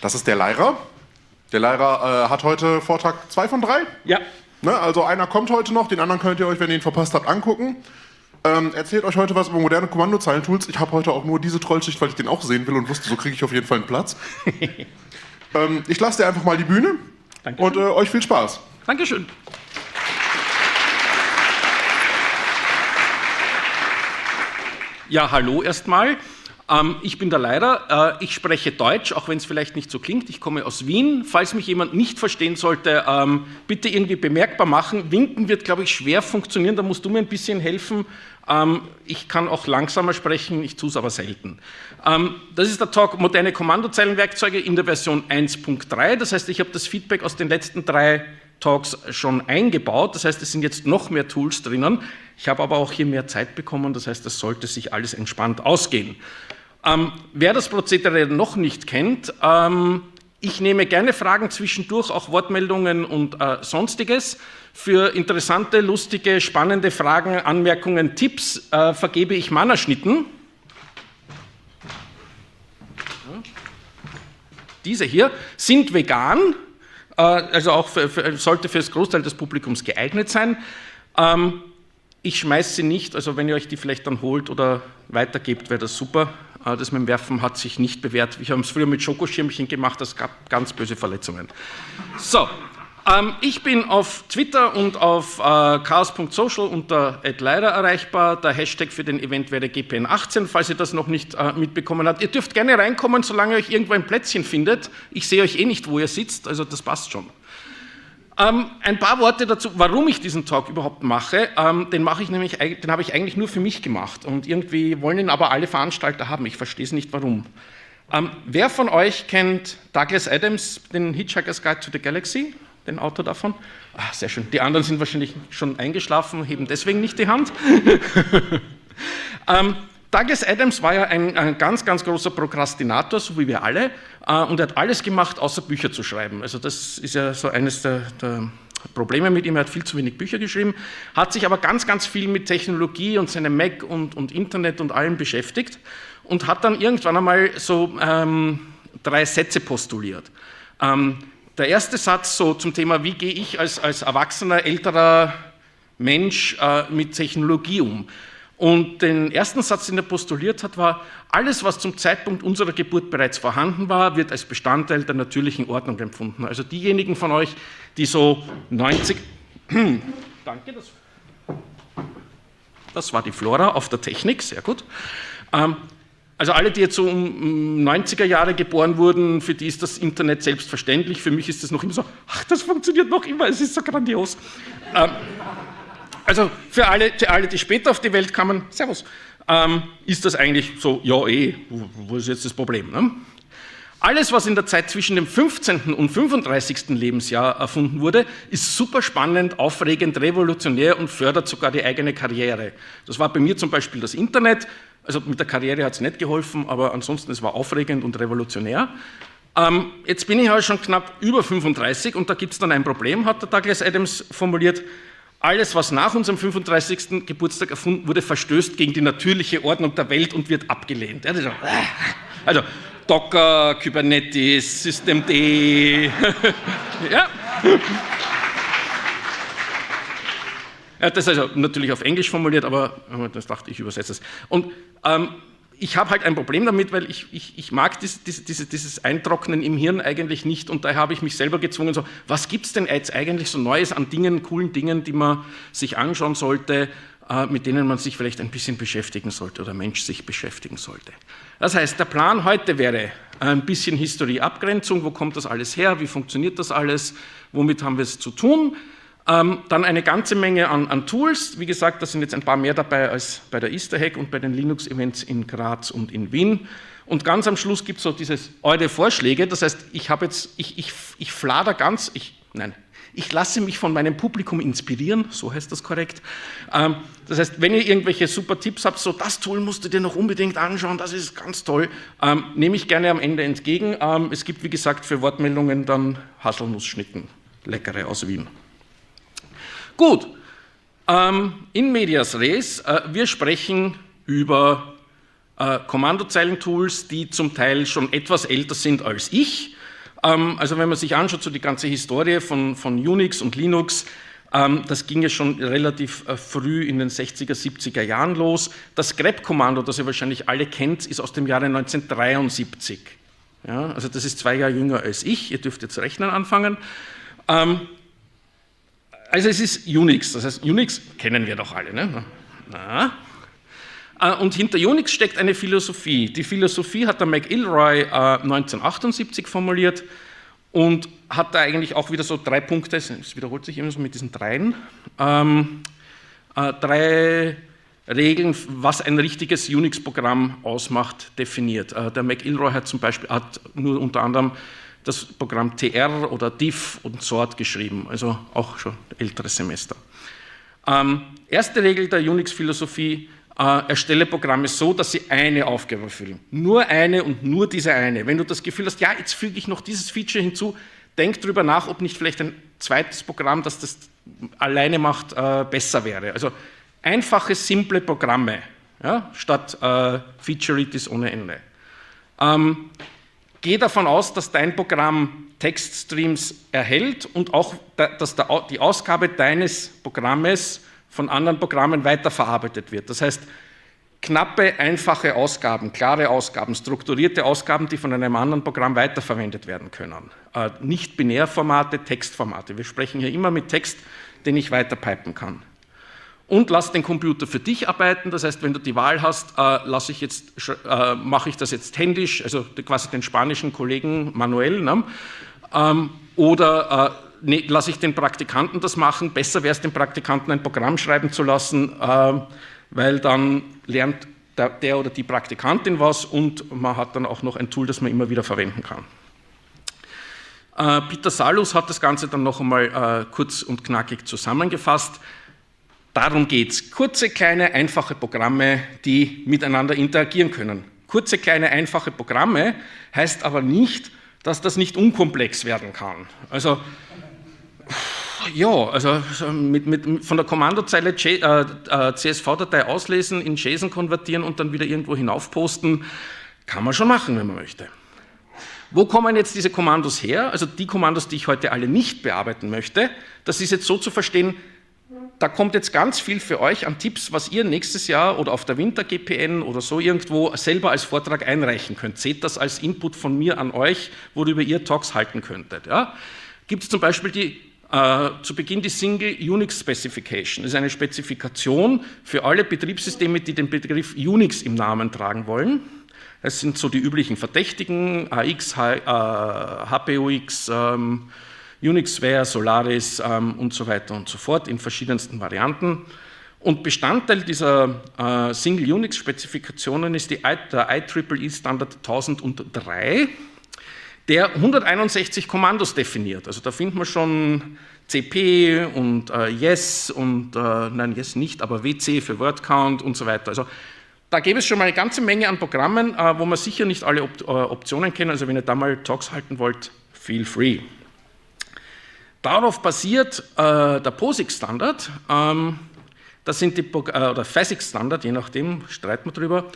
Das ist der Leira. Der Leira hat heute Vortrag 2 von 3. Ja. Ne, also einer kommt heute noch, den anderen könnt ihr euch, wenn ihr ihn verpasst habt, angucken. Erzählt euch heute was über moderne Kommandozeilentools. Ich habe heute auch nur diese Trollschicht, weil ich den auch sehen will und wusste, so kriege ich auf jeden Fall einen Platz. Ich lasse dir einfach mal die Bühne. Dankeschön. Und euch viel Spaß. Dankeschön. Ja, hallo erstmal. Ich bin der Leira. Ich spreche Deutsch, auch wenn es vielleicht nicht so klingt. Ich komme aus Wien. Falls mich jemand nicht verstehen sollte, bitte irgendwie bemerkbar machen. Winken wird, glaube ich, schwer funktionieren. Da musst du mir ein bisschen helfen. Ich kann auch langsamer sprechen, ich tue es aber selten. Das ist der Talk Moderne Kommandozeilenwerkzeuge in der Version 1.3. Das heißt, ich habe das Feedback aus den letzten 3 Talks schon eingebaut. Das heißt, es sind jetzt noch mehr Tools drinnen. Ich habe aber auch hier mehr Zeit bekommen. Das heißt, das sollte sich alles entspannt ausgehen. Wer das Prozedere noch nicht kennt, ich nehme gerne Fragen zwischendurch, auch Wortmeldungen und Sonstiges. Für interessante, lustige, spannende Fragen, Anmerkungen, Tipps vergebe ich Mannerschnitten. Diese hier sind vegan, also auch sollte für das Großteil des Publikums geeignet sein. Ich schmeiße sie nicht, also wenn ihr euch die vielleicht dann holt oder weitergebt, wäre das super. Das mit dem Werfen hat sich nicht bewährt. Wir haben es früher mit Schokoschirmchen gemacht, das gab ganz böse Verletzungen. So, ich bin auf Twitter und auf chaos.social unter @leira erreichbar. Der Hashtag für den Event wäre GPN18, falls ihr das noch nicht mitbekommen habt. Ihr dürft gerne reinkommen, solange ihr euch irgendwo ein Plätzchen findet. Ich sehe euch eh nicht, wo ihr sitzt, also das passt schon. Ein paar Worte dazu, warum ich diesen Talk überhaupt mache. Den habe ich eigentlich nur für mich gemacht und irgendwie wollen ihn aber alle Veranstalter haben. Ich verstehe es nicht, warum. Wer von euch kennt Douglas Adams, den Hitchhiker's Guide to the Galaxy, den Autor davon? Ah, sehr schön. Die anderen sind wahrscheinlich schon eingeschlafen, heben deswegen nicht die Hand. Douglas Adams war ja ein ganz, ganz großer Prokrastinator, so wie wir alle, und er hat alles gemacht, außer Bücher zu schreiben. Also das ist ja so eines der Probleme mit ihm. Er hat viel zu wenig Bücher geschrieben, hat sich aber ganz, ganz viel mit Technologie und seinem Mac und Internet und allem beschäftigt und hat dann irgendwann einmal so 3 Sätze postuliert. Der erste Satz so zum Thema, wie gehe ich als erwachsener, älterer Mensch mit Technologie um? Und den ersten Satz, den er postuliert hat, war, alles, was zum Zeitpunkt unserer Geburt bereits vorhanden war, wird als Bestandteil der natürlichen Ordnung empfunden. Also diejenigen von euch, die so 90... Danke, das war die Flora auf der Technik, sehr gut. Also alle, die jetzt so um 90er Jahre geboren wurden, für die ist das Internet selbstverständlich. Für mich ist das noch immer so, ach, das funktioniert noch immer, es ist so grandios. Also für alle, die später auf die Welt kamen, servus, ist das eigentlich so, ja wo ist jetzt das Problem? Ne? Alles, was in der Zeit zwischen dem 15. und 35. Lebensjahr erfunden wurde, ist super spannend, aufregend, revolutionär und fördert sogar die eigene Karriere. Das war bei mir zum Beispiel das Internet, also mit der Karriere hat es nicht geholfen, aber ansonsten, es war aufregend und revolutionär. Jetzt bin ich halt schon knapp über 35 und da gibt es dann ein Problem, hat der Douglas Adams formuliert. Alles, was nach unserem 35. Geburtstag erfunden wurde, verstößt gegen die natürliche Ordnung der Welt und wird abgelehnt. Also Docker, Kubernetes, Systemd. Ja. Er hat das also natürlich auf Englisch formuliert, aber das dachte ich, übersetze es. Und ich habe halt ein Problem damit, weil ich mag dieses Eintrocknen im Hirn eigentlich nicht und daher habe ich mich selber gezwungen, so, was gibt es denn jetzt eigentlich so Neues an Dingen, coolen Dingen, die man sich anschauen sollte, mit denen man sich vielleicht ein bisschen beschäftigen sollte oder Mensch sich beschäftigen sollte. Das heißt, der Plan heute wäre ein bisschen Historie-Abgrenzung, wo kommt das alles her, wie funktioniert das alles, womit haben wir es zu tun. Dann eine ganze Menge an Tools. Wie gesagt, da sind jetzt ein paar mehr dabei als bei der Easter Hack und bei den Linux-Events in Graz und in Wien. Und ganz am Schluss gibt es so dieses eure Vorschläge. Das heißt, ich flader ganz, ich lasse mich von meinem Publikum inspirieren, so heißt das korrekt. Das heißt, wenn ihr irgendwelche super Tipps habt, so das Tool musst du dir noch unbedingt anschauen, das ist ganz toll, nehme ich gerne am Ende entgegen. Es gibt, wie gesagt, für Wortmeldungen dann Haselnussschnitten, leckere aus Wien. Gut, in medias res, wir sprechen über Kommandozeilentools, die zum Teil schon etwas älter sind als ich. Also wenn man sich anschaut, so die ganze Historie von Unix und Linux, das ging ja schon relativ früh in den 60er, 70er Jahren los. Das grep-Kommando, das ihr wahrscheinlich alle kennt, ist aus dem Jahre 1973. Ja, also das ist 2 Jahre jünger als ich, ihr dürft jetzt rechnen anfangen. Also es ist Unix, das heißt Unix kennen wir doch alle. Ne? Und hinter Unix steckt eine Philosophie. Die Philosophie hat der McIlroy 1978 formuliert und hat da eigentlich auch wieder so 3 Punkte, es wiederholt sich immer so mit diesen 3, 3 Regeln, was ein richtiges Unix-Programm ausmacht, definiert. Der McIlroy hat zum Beispiel nur unter anderem das Programm TR oder diff und sort geschrieben, also auch schon älteres Semester. Erste Regel der Unix-Philosophie: erstelle Programme so, dass sie eine Aufgabe erfüllen. Nur eine und nur diese eine. Wenn du das Gefühl hast, ja, jetzt füge ich noch dieses Feature hinzu, denk darüber nach, ob nicht vielleicht ein zweites Programm, das das alleine macht, besser wäre. Also einfache, simple Programme, ja, statt Featureitis ohne Ende. Geh davon aus, dass dein Programm Textstreams erhält und auch, dass die Ausgabe deines Programmes von anderen Programmen weiterverarbeitet wird. Das heißt, knappe, einfache Ausgaben, klare Ausgaben, strukturierte Ausgaben, die von einem anderen Programm weiterverwendet werden können. Nicht Binärformate, Textformate. Wir sprechen hier immer mit Text, den ich weiterpipen kann. Und lass den Computer für dich arbeiten, das heißt, wenn du die Wahl hast, mache ich das jetzt händisch, also quasi den spanischen Kollegen manuell, ne? Oder lasse ich den Praktikanten das machen. Besser wäre es, den Praktikanten ein Programm schreiben zu lassen, weil dann lernt der oder die Praktikantin was und man hat dann auch noch ein Tool, das man immer wieder verwenden kann. Peter Salus hat das Ganze dann noch einmal kurz und knackig zusammengefasst. Darum geht es. Kurze, kleine, einfache Programme, die miteinander interagieren können. Kurze, kleine, einfache Programme heißt aber nicht, dass das nicht unkomplex werden kann. Also, ja, also von der Kommandozeile CSV-Datei auslesen, in JSON konvertieren und dann wieder irgendwo hinaufposten, kann man schon machen, wenn man möchte. Wo kommen jetzt diese Kommandos her? Also die Kommandos, die ich heute alle nicht bearbeiten möchte, das ist jetzt so zu verstehen, da kommt jetzt ganz viel für euch an Tipps, was ihr nächstes Jahr oder auf der Winter-GPN oder so irgendwo selber als Vortrag einreichen könnt. Seht das als Input von mir an euch, worüber ihr Talks halten könntet. Ja? Gibt es zum Beispiel zu Beginn die Single Unix Specification. Das ist eine Spezifikation für alle Betriebssysteme, die den Begriff Unix im Namen tragen wollen. Das sind so die üblichen Verdächtigen, AX, HPUX, Unixware, Solaris und so weiter und so fort in verschiedensten Varianten. Und Bestandteil dieser Single-Unix-Spezifikationen ist der IEEE-Standard 1003, der 161 Kommandos definiert. Also da findet man schon CP und Yes und, nein, Yes nicht, aber WC für Word-Count und so weiter. Also da gäbe es schon mal eine ganze Menge an Programmen, wo man sicher nicht alle Optionen kennt. Also wenn ihr da mal Talks halten wollt, feel free. Darauf basiert der POSIX-Standard, das sind oder FASIC-Standard, je nachdem, streiten wir drüber,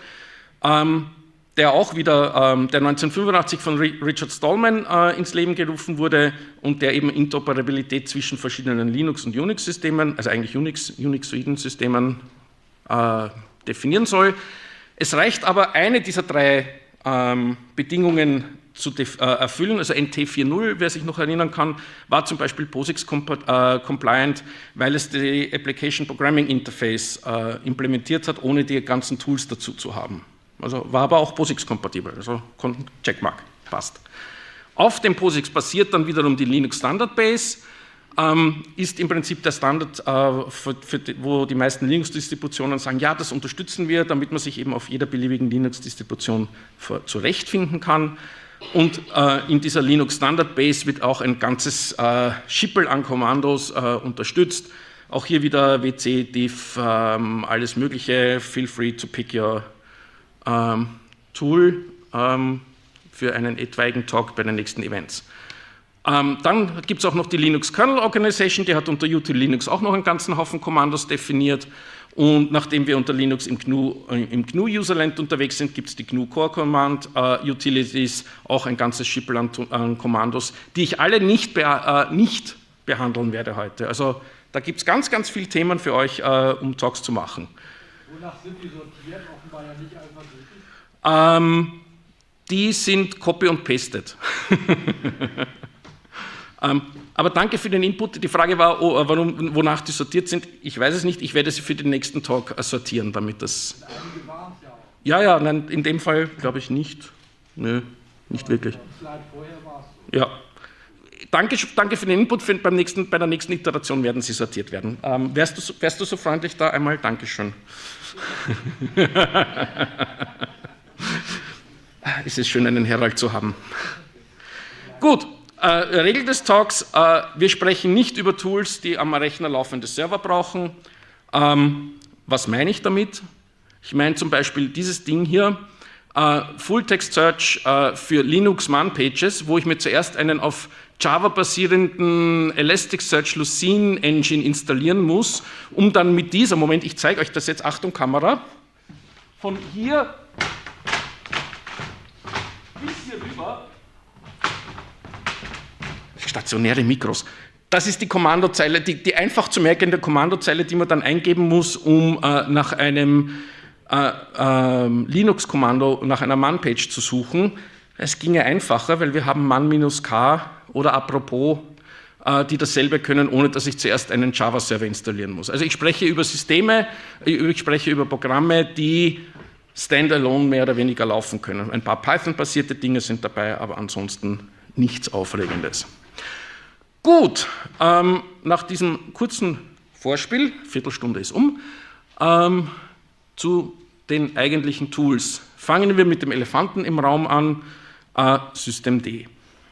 der auch wieder, der 1985 von Richard Stallman ins Leben gerufen wurde und der eben Interoperabilität zwischen verschiedenen Linux- und Unix-Systemen, also eigentlich Unixoiden Systemen definieren soll. Es reicht aber, eine dieser 3 Bedingungen zu erfüllen, also NT 4.0, wer sich noch erinnern kann, war zum Beispiel POSIX-compliant, weil es die Application Programming Interface implementiert hat, ohne die ganzen Tools dazu zu haben. Also war aber auch POSIX-kompatibel, also Checkmark, passt. Auf dem POSIX basiert dann wiederum die Linux Standard Base, ist im Prinzip der Standard, wo die meisten Linux-Distributionen sagen, ja, das unterstützen wir, damit man sich eben auf jeder beliebigen Linux-Distribution zurechtfinden kann. Und in dieser Linux Standard Base wird auch ein ganzes Schippel an Kommandos unterstützt. Auch hier wieder WC, diff, alles Mögliche. Feel free to pick your Tool für einen etwaigen Talk bei den nächsten Events. Dann gibt es auch noch die Linux Kernel Organization, die hat unter util Linux auch noch einen ganzen Haufen Kommandos definiert. Und nachdem wir unter Linux im GNU Userland unterwegs sind, gibt es die GNU Core Command Utilities, auch ein ganzes Schippel an Kommandos, die ich alle nicht behandeln werde heute. Also da gibt es ganz, ganz viele Themen für euch, um Talks zu machen. Wonach sind die sortiert? Offenbar ja nicht alphabetisch. Die sind copy und pasted. Aber danke für den Input. Die Frage war, wonach die sortiert sind. Ich weiß es nicht. Ich werde sie für den nächsten Talk sortieren, damit das... Einige waren es ja auch. Ja, nein, in dem Fall glaube ich nicht. Nö, nicht wirklich. Slide vorher war es so. Ja. Danke für den Input. Bei der nächsten Iteration werden sie sortiert werden. Wärst du so freundlich da einmal? Dankeschön. Es ist schön, einen Herald zu haben. Gut. Regel des Talks, wir sprechen nicht über Tools, die am Rechner laufende Server brauchen. Was meine ich damit? Ich meine zum Beispiel dieses Ding hier, Full-Text Search für Linux Man-Pages, wo ich mir zuerst einen auf Java basierenden Elasticsearch Lucene Engine installieren muss, um dann mit dieser, Moment, ich zeige euch das jetzt, Achtung Kamera, von hier bis hier rüber, stationäre Mikros. Das ist die Kommandozeile, die einfach zu merkende Kommandozeile, die man dann eingeben muss, um nach einem Linux-Kommando, nach einer Man-Page zu suchen. Es ginge einfacher, weil wir haben man-k oder apropos, die dasselbe können, ohne dass ich zuerst einen Java-Server installieren muss. Also ich spreche über Systeme, ich spreche über Programme, die standalone mehr oder weniger laufen können. Ein paar Python-basierte Dinge sind dabei, aber ansonsten nichts Aufregendes. Gut, nach diesem kurzen Vorspiel, Viertelstunde ist zu den eigentlichen Tools. Fangen wir mit dem Elefanten im Raum an, Systemd.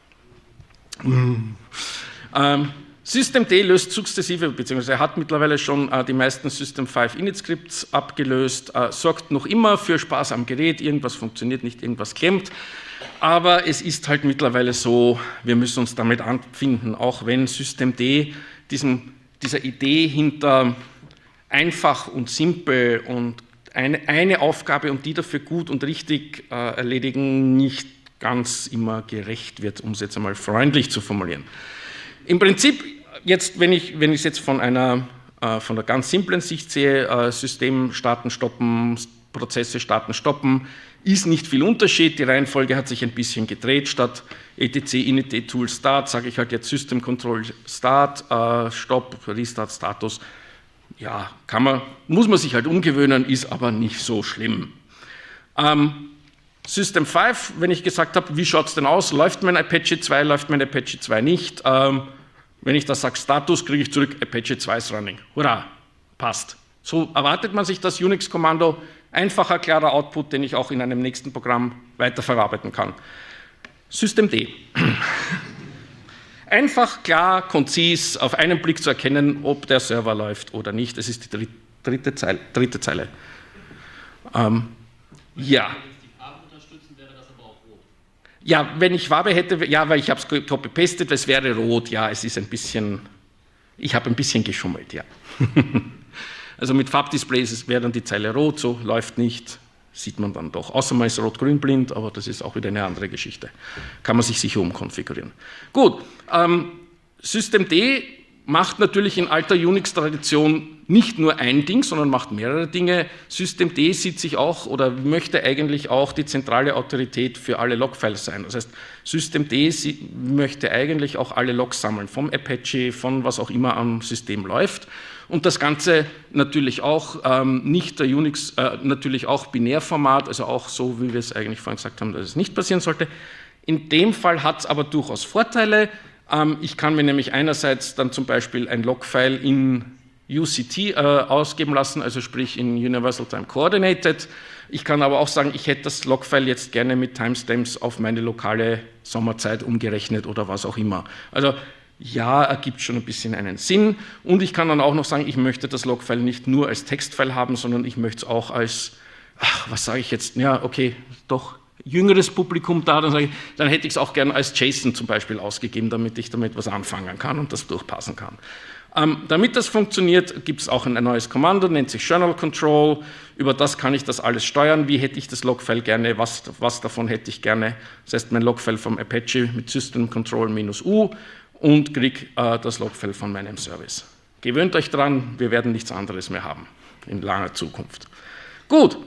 Systemd löst sukzessive, beziehungsweise er hat mittlerweile schon die meisten System5 Init-Scripts abgelöst, sorgt noch immer für Spaß am Gerät, irgendwas funktioniert nicht, irgendwas klemmt. Aber es ist halt mittlerweile so, wir müssen uns damit anfinden, auch wenn Systemd dieser Idee hinter einfach und simpel und eine Aufgabe und die dafür gut und richtig erledigen, nicht ganz immer gerecht wird, um es jetzt einmal freundlich zu formulieren. Im Prinzip, jetzt, wenn ich es jetzt von der ganz simplen Sicht sehe, System starten, stoppen, Prozesse starten, stoppen, ist nicht viel Unterschied, die Reihenfolge hat sich ein bisschen gedreht, statt etc init tool start, sage ich halt jetzt System Control Start, Stopp, Restart Status. Ja, muss man sich halt umgewöhnen, ist aber nicht so schlimm. System 5, wenn ich gesagt habe, wie schaut es denn aus, läuft mein Apache 2, läuft mein Apache 2 nicht, wenn ich da sage Status, kriege ich zurück, Apache 2 ist running. Hurra, passt. So erwartet man sich das Unix-Kommando, einfacher, klarer Output, den ich auch in einem nächsten Programm weiterverarbeiten kann. Systemd. Einfach, klar, konzis, auf einen Blick zu erkennen, ob der Server läuft oder nicht. Das ist die dritte Zeile. Ja. Wenn die Farben unterstützen, wäre das aber auch rot. Ja, wenn ich Farbe hätte, ja, weil ich habe es copy-pasted, es wäre rot, ja, es ist ein bisschen, ich habe ein bisschen geschummelt, ja. Also mit Farbdisplays wäre dann die Zeile rot, so läuft nicht, sieht man dann doch. Außer man ist rot-grün blind, aber das ist auch wieder eine andere Geschichte. Kann man sich sicher umkonfigurieren. Gut, Systemd macht natürlich in alter Unix-Tradition nicht nur ein Ding, sondern macht mehrere Dinge. Systemd sieht sich auch oder möchte eigentlich auch die zentrale Autorität für alle Logfiles sein. Das heißt, Systemd möchte eigentlich auch alle Logs sammeln, vom Apache, von was auch immer am System läuft. Und das Ganze natürlich auch nicht der Unix, natürlich auch Binärformat, also auch so, wie wir es eigentlich vorhin gesagt haben, dass es nicht passieren sollte. In dem Fall hat es aber durchaus Vorteile. Ich kann mir nämlich einerseits dann zum Beispiel ein Logfile in UCT ausgeben lassen, also sprich in Universal Time Coordinated. Ich kann aber auch sagen, ich hätte das Logfile jetzt gerne mit Timestamps auf meine lokale Sommerzeit umgerechnet oder was auch immer. Also ja, ergibt schon ein bisschen einen Sinn. Und ich kann dann auch noch sagen, ich möchte das Logfile nicht nur als Textfile haben, sondern ich möchte es auch als, was sage ich jetzt, ja, okay, doch, jüngeres Publikum da, dann sage ich, dann hätte ich es auch gern als JSON zum Beispiel ausgegeben, damit ich damit was anfangen kann und das durchpassen kann. Damit das funktioniert, gibt es auch ein neues Kommando, nennt sich Journal Control. Über das kann ich das alles steuern. Wie hätte ich das Logfile gerne? Was davon hätte ich gerne? Das heißt, mein Logfile vom Apache mit System Control -U und kriege das Logfile von meinem Service. Gewöhnt euch dran, wir werden nichts anderes mehr haben in langer Zukunft. Gut.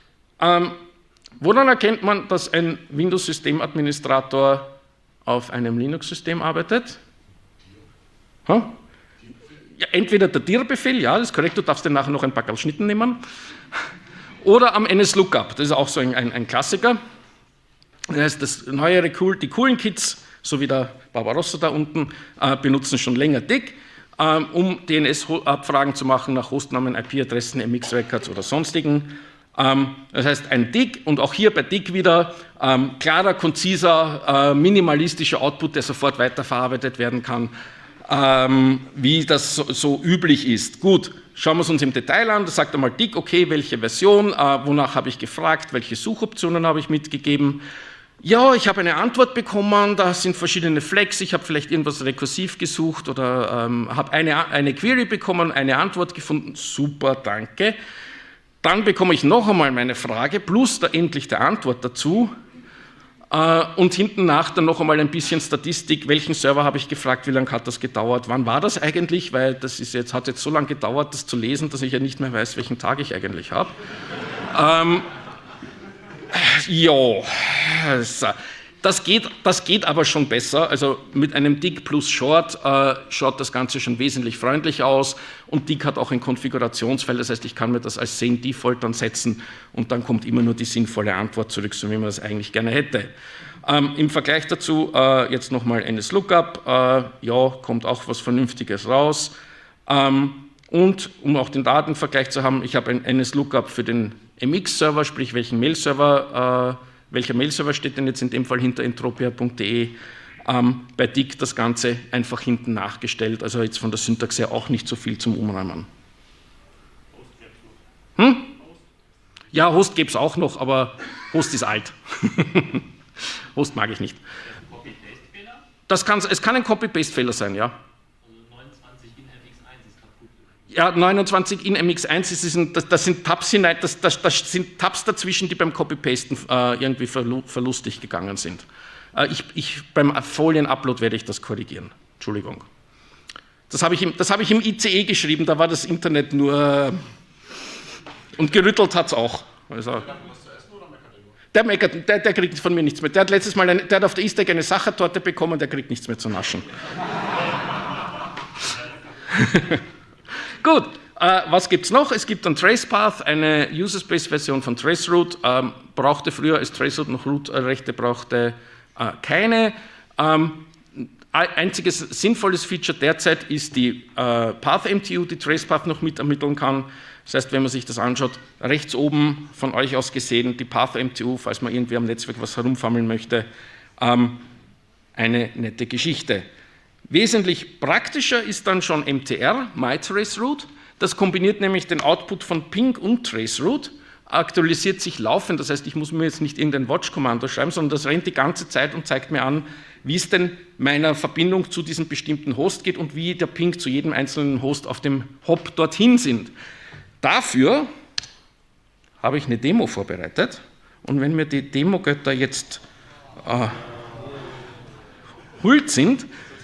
Woran erkennt man, dass ein Windows-Systemadministrator auf einem Linux-System arbeitet? Ja, entweder der dir-Befehl, ja, das ist korrekt, du darfst dir nachher noch ein paar Schnitten nehmen, oder am NSLookup, das ist auch so ein Klassiker. Das heißt, das neuere, die coolen Kids, so wie der Barbarossa da unten, benutzen schon länger DIG, um DNS-Abfragen zu machen nach Hostnamen, IP-Adressen, MX-Records oder sonstigen. Das heißt, ein DIG und auch hier bei DIG wieder klarer, konziser, minimalistischer Output, der sofort weiterverarbeitet werden kann, wie das so üblich ist. Gut, schauen wir es uns im Detail an. Da sagt einmal DIG, okay, welche Version, wonach habe ich gefragt, welche Suchoptionen habe ich mitgegeben. Ja, ich habe eine Antwort bekommen, da sind verschiedene Flags, ich habe vielleicht irgendwas rekursiv gesucht oder habe eine Query bekommen, eine Antwort gefunden, super, danke. Dann bekomme ich noch einmal meine Frage, plus endlich die Antwort dazu. Und hinten nach dann noch einmal ein bisschen Statistik, welchen Server habe ich gefragt, wie lange hat das gedauert, wann war das eigentlich, weil das hat jetzt so lange gedauert, das zu lesen, dass ich ja nicht mehr weiß, welchen Tag ich eigentlich habe. Das geht aber schon besser, also mit einem DIG plus Short schaut das Ganze schon wesentlich freundlicher aus und DIG hat auch ein Konfigurationsfeld, das heißt, ich kann mir das als Sane Default dann setzen und dann kommt immer nur die sinnvolle Antwort zurück, so wie man das eigentlich gerne hätte. Im Vergleich dazu jetzt nochmal NSLookup, ja, kommt auch was Vernünftiges raus und um auch den Datenvergleich zu haben, ich habe ein NSLookup für den MX-Server, sprich welcher Mail-Server steht denn jetzt in dem Fall hinter entropia.de? Bei DIG das Ganze einfach hinten nachgestellt, also jetzt von der Syntax her auch nicht so viel zum Umräumen. Ja, Host gäbe es auch noch, aber Host ist alt. Host mag ich nicht. Es kann ein Copy-Paste-Fehler sein, ja. Ja, 29 in MX1, das sind Tabs hinein, das sind Tabs dazwischen, die beim Copy-Pasten irgendwie verlustig gegangen sind. Beim Folien-Upload werde ich das korrigieren. Entschuldigung. Das habe ich im ICE geschrieben, da war das Internet nur... Und gerüttelt hat es auch. Also, der meckert, der kriegt von mir nichts mehr. Der hat letztes Mal der hat auf der Easter Egg eine Sachertorte bekommen, der kriegt nichts mehr zu naschen. Gut, was gibt es noch? Es gibt ein Tracepath, eine User-Space-Version von Traceroute, brauchte früher als Traceroute noch Root-Rechte, brauchte keine. Einziges sinnvolles Feature derzeit ist die Path-MTU, die Tracepath noch mit ermitteln kann. Das heißt, wenn man sich das anschaut, rechts oben von euch aus gesehen, die Path-MTU, falls man irgendwie am Netzwerk was herumfammeln möchte, eine nette Geschichte. Wesentlich praktischer ist dann schon MTR, MyTraceroute. Das kombiniert nämlich den Output von Ping und Traceroute, aktualisiert sich laufend, das heißt, ich muss mir jetzt nicht irgendein Watch-Kommando schreiben, sondern das rennt die ganze Zeit und zeigt mir an, wie es denn meiner Verbindung zu diesem bestimmten Host geht und wie der Ping zu jedem einzelnen Host auf dem Hop dorthin sind. Dafür habe ich eine Demo vorbereitet und wenn mir die Demo-Götter jetzt hult sind,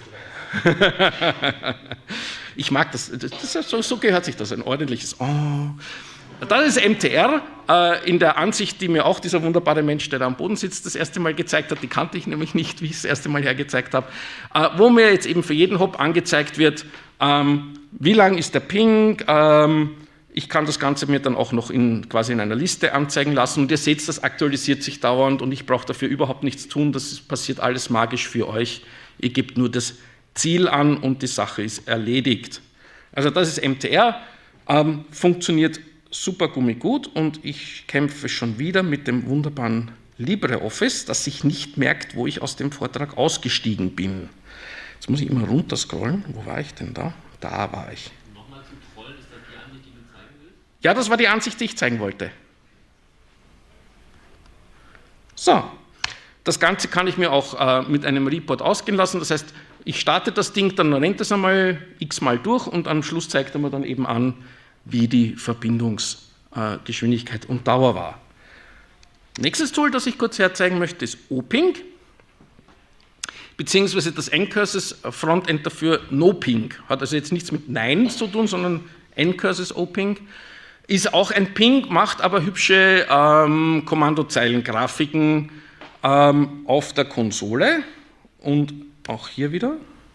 ich mag das, so gehört sich das, ein ordentliches Das ist MTR, in der Ansicht, die mir auch dieser wunderbare Mensch, der da am Boden sitzt, das erste Mal gezeigt hat, die kannte ich nämlich nicht, wie ich es das erste Mal hergezeigt habe, wo mir jetzt eben für jeden Hop angezeigt wird, wie lang ist der Ping, ich kann das Ganze mir dann auch noch quasi in einer Liste anzeigen lassen und ihr seht, das aktualisiert sich dauernd und ich brauche dafür überhaupt nichts tun, das passiert alles magisch für euch, ihr gebt nur das Ziel an und die Sache ist erledigt. Also das ist MTR, funktioniert super gut und ich kämpfe schon wieder mit dem wunderbaren LibreOffice, das sich nicht merkt, wo ich aus dem Vortrag ausgestiegen bin. Jetzt muss ich immer runterscrollen. Wo war ich denn da? Da war ich. Nochmal zu Trollen, ist das die Ansicht, die du zeigen willst? Ja, das war die Ansicht, die ich zeigen wollte. So, das Ganze kann ich mir auch mit einem Report ausgehen lassen. Das heißt, ich starte das Ding, dann rennt es einmal x-mal durch und am Schluss zeigt er mir dann eben an, wie die Verbindungsgeschwindigkeit und Dauer war. Nächstes Tool, das ich kurz herzeigen möchte, ist OPing, beziehungsweise das Ncurses Frontend dafür NoPing. Hat also jetzt nichts mit Nein zu tun, sondern Ncurses OPing. Ist auch ein Ping, macht aber hübsche Kommandozeilengrafiken auf der Konsole. Und auch hier wieder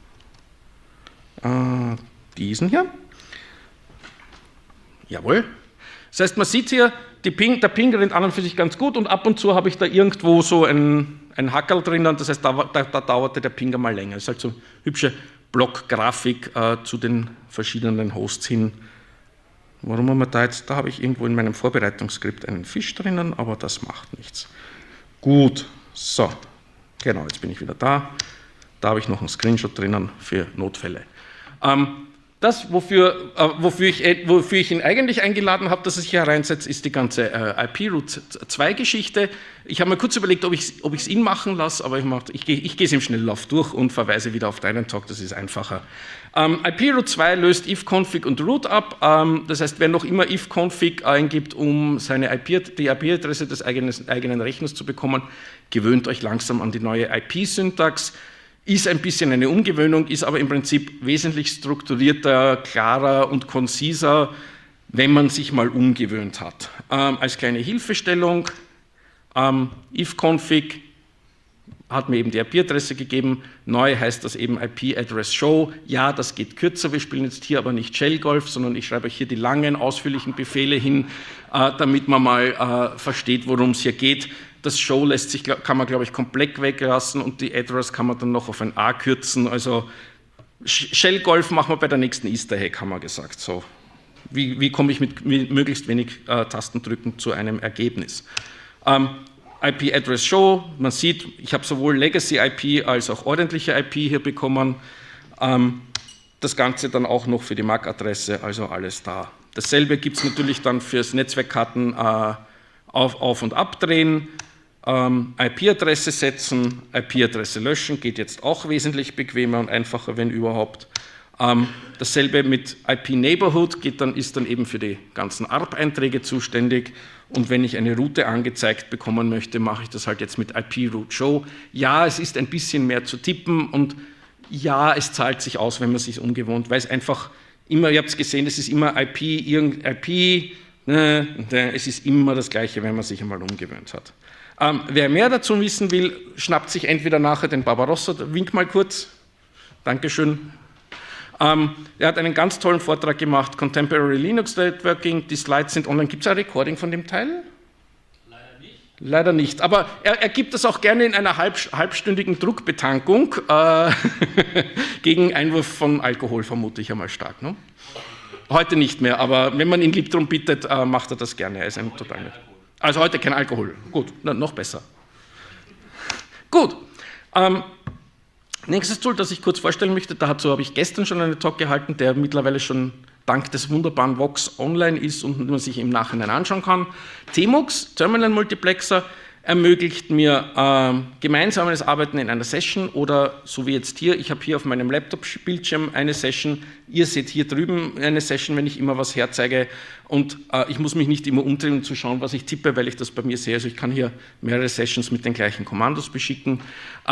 diesen hier. Jawohl. Das heißt, man sieht hier, der Ping rennt an und für sich ganz gut und ab und zu habe ich da irgendwo so ein Hackerl drinnen, das heißt, da dauerte der Ping mal länger. Das ist halt so eine hübsche Blockgrafik zu den verschiedenen Hosts hin. Warum haben wir da jetzt, da habe ich irgendwo in meinem Vorbereitungsskript einen Fisch drinnen, aber das macht nichts. Gut, so, genau, jetzt bin ich wieder da. Da habe ich noch einen Screenshot drinnen für Notfälle. Das, wofür ich ihn eigentlich eingeladen habe, dass er sich hier reinsetzt, ist die ganze IP-Route-2-Geschichte. Ich habe mir kurz überlegt, ob ich es ihn machen lasse, aber ich gehe es im Schnelllauf durch und verweise wieder auf deinen Talk, das ist einfacher. IP-Route2 löst ifconfig und root ab. Das heißt, wer noch immer ifconfig eingibt, um die IP-Adresse des eigenen Rechners zu bekommen, gewöhnt euch langsam an die neue IP-Syntax. Ist ein bisschen eine Umgewöhnung, ist aber im Prinzip wesentlich strukturierter, klarer und konziser, wenn man sich mal umgewöhnt hat. Als kleine Hilfestellung, ifconfig hat mir eben die IP-Adresse gegeben, neu heißt das eben IP-Address-Show. Ja, das geht kürzer, wir spielen jetzt hier aber nicht Shell-Golf, sondern ich schreibe euch hier die langen, ausführlichen Befehle hin, damit man mal versteht, worum es hier geht. Das Show kann man, glaube ich, komplett weglassen und die Address kann man dann noch auf ein A kürzen. Also Shell-Golf machen wir bei der nächsten Easter Egg, haben wir gesagt. So, wie komme ich mit möglichst wenig Tastendrücken zu einem Ergebnis? IP-Address-Show, man sieht, ich habe sowohl Legacy-IP als auch ordentliche IP hier bekommen. Das Ganze dann auch noch für die MAC-Adresse, also alles da. Dasselbe gibt es natürlich dann fürs Netzwerkkarten auf- und abdrehen. IP-Adresse setzen, IP-Adresse löschen, geht jetzt auch wesentlich bequemer und einfacher, wenn überhaupt. Dasselbe mit IP-Neighborhood ist dann eben für die ganzen ARP-Einträge zuständig und wenn ich eine Route angezeigt bekommen möchte, mache ich das halt jetzt mit IP-Route-Show. Ja, es ist ein bisschen mehr zu tippen und ja, es zahlt sich aus, wenn man sich ungewohnt, weil es einfach immer, ihr habt es gesehen, es ist immer IP, es ist immer das Gleiche, wenn man sich einmal umgewöhnt hat. Wer mehr dazu wissen will, schnappt sich entweder nachher den Barbarossa, wink mal kurz, Dankeschön. Er hat einen ganz tollen Vortrag gemacht, Contemporary Linux Networking, die Slides sind online. Gibt es ein Recording von dem Teil? Leider nicht. Leider nicht, aber er gibt das auch gerne in einer halbstündigen Druckbetankung gegen Einwurf von Alkohol, vermute ich einmal stark. Ne? Heute nicht mehr, aber wenn man ihn lieb darum bittet, macht er das gerne. Er ist ein total nett. Also heute kein Alkohol. Gut, noch besser. Gut. Nächstes Tool, das ich kurz vorstellen möchte, dazu habe ich gestern schon einen Talk gehalten, der mittlerweile schon dank des wunderbaren Vox online ist und man sich im Nachhinein anschauen kann. Tmux, Terminal Multiplexer, ermöglicht mir gemeinsames Arbeiten in einer Session oder so wie jetzt hier, ich habe hier auf meinem Laptop-Bildschirm eine Session, ihr seht hier drüben eine Session, wenn ich immer was herzeige und ich muss mich nicht immer umdrehen, um zu schauen, was ich tippe, weil ich das bei mir sehe, also ich kann hier mehrere Sessions mit den gleichen Kommandos beschicken.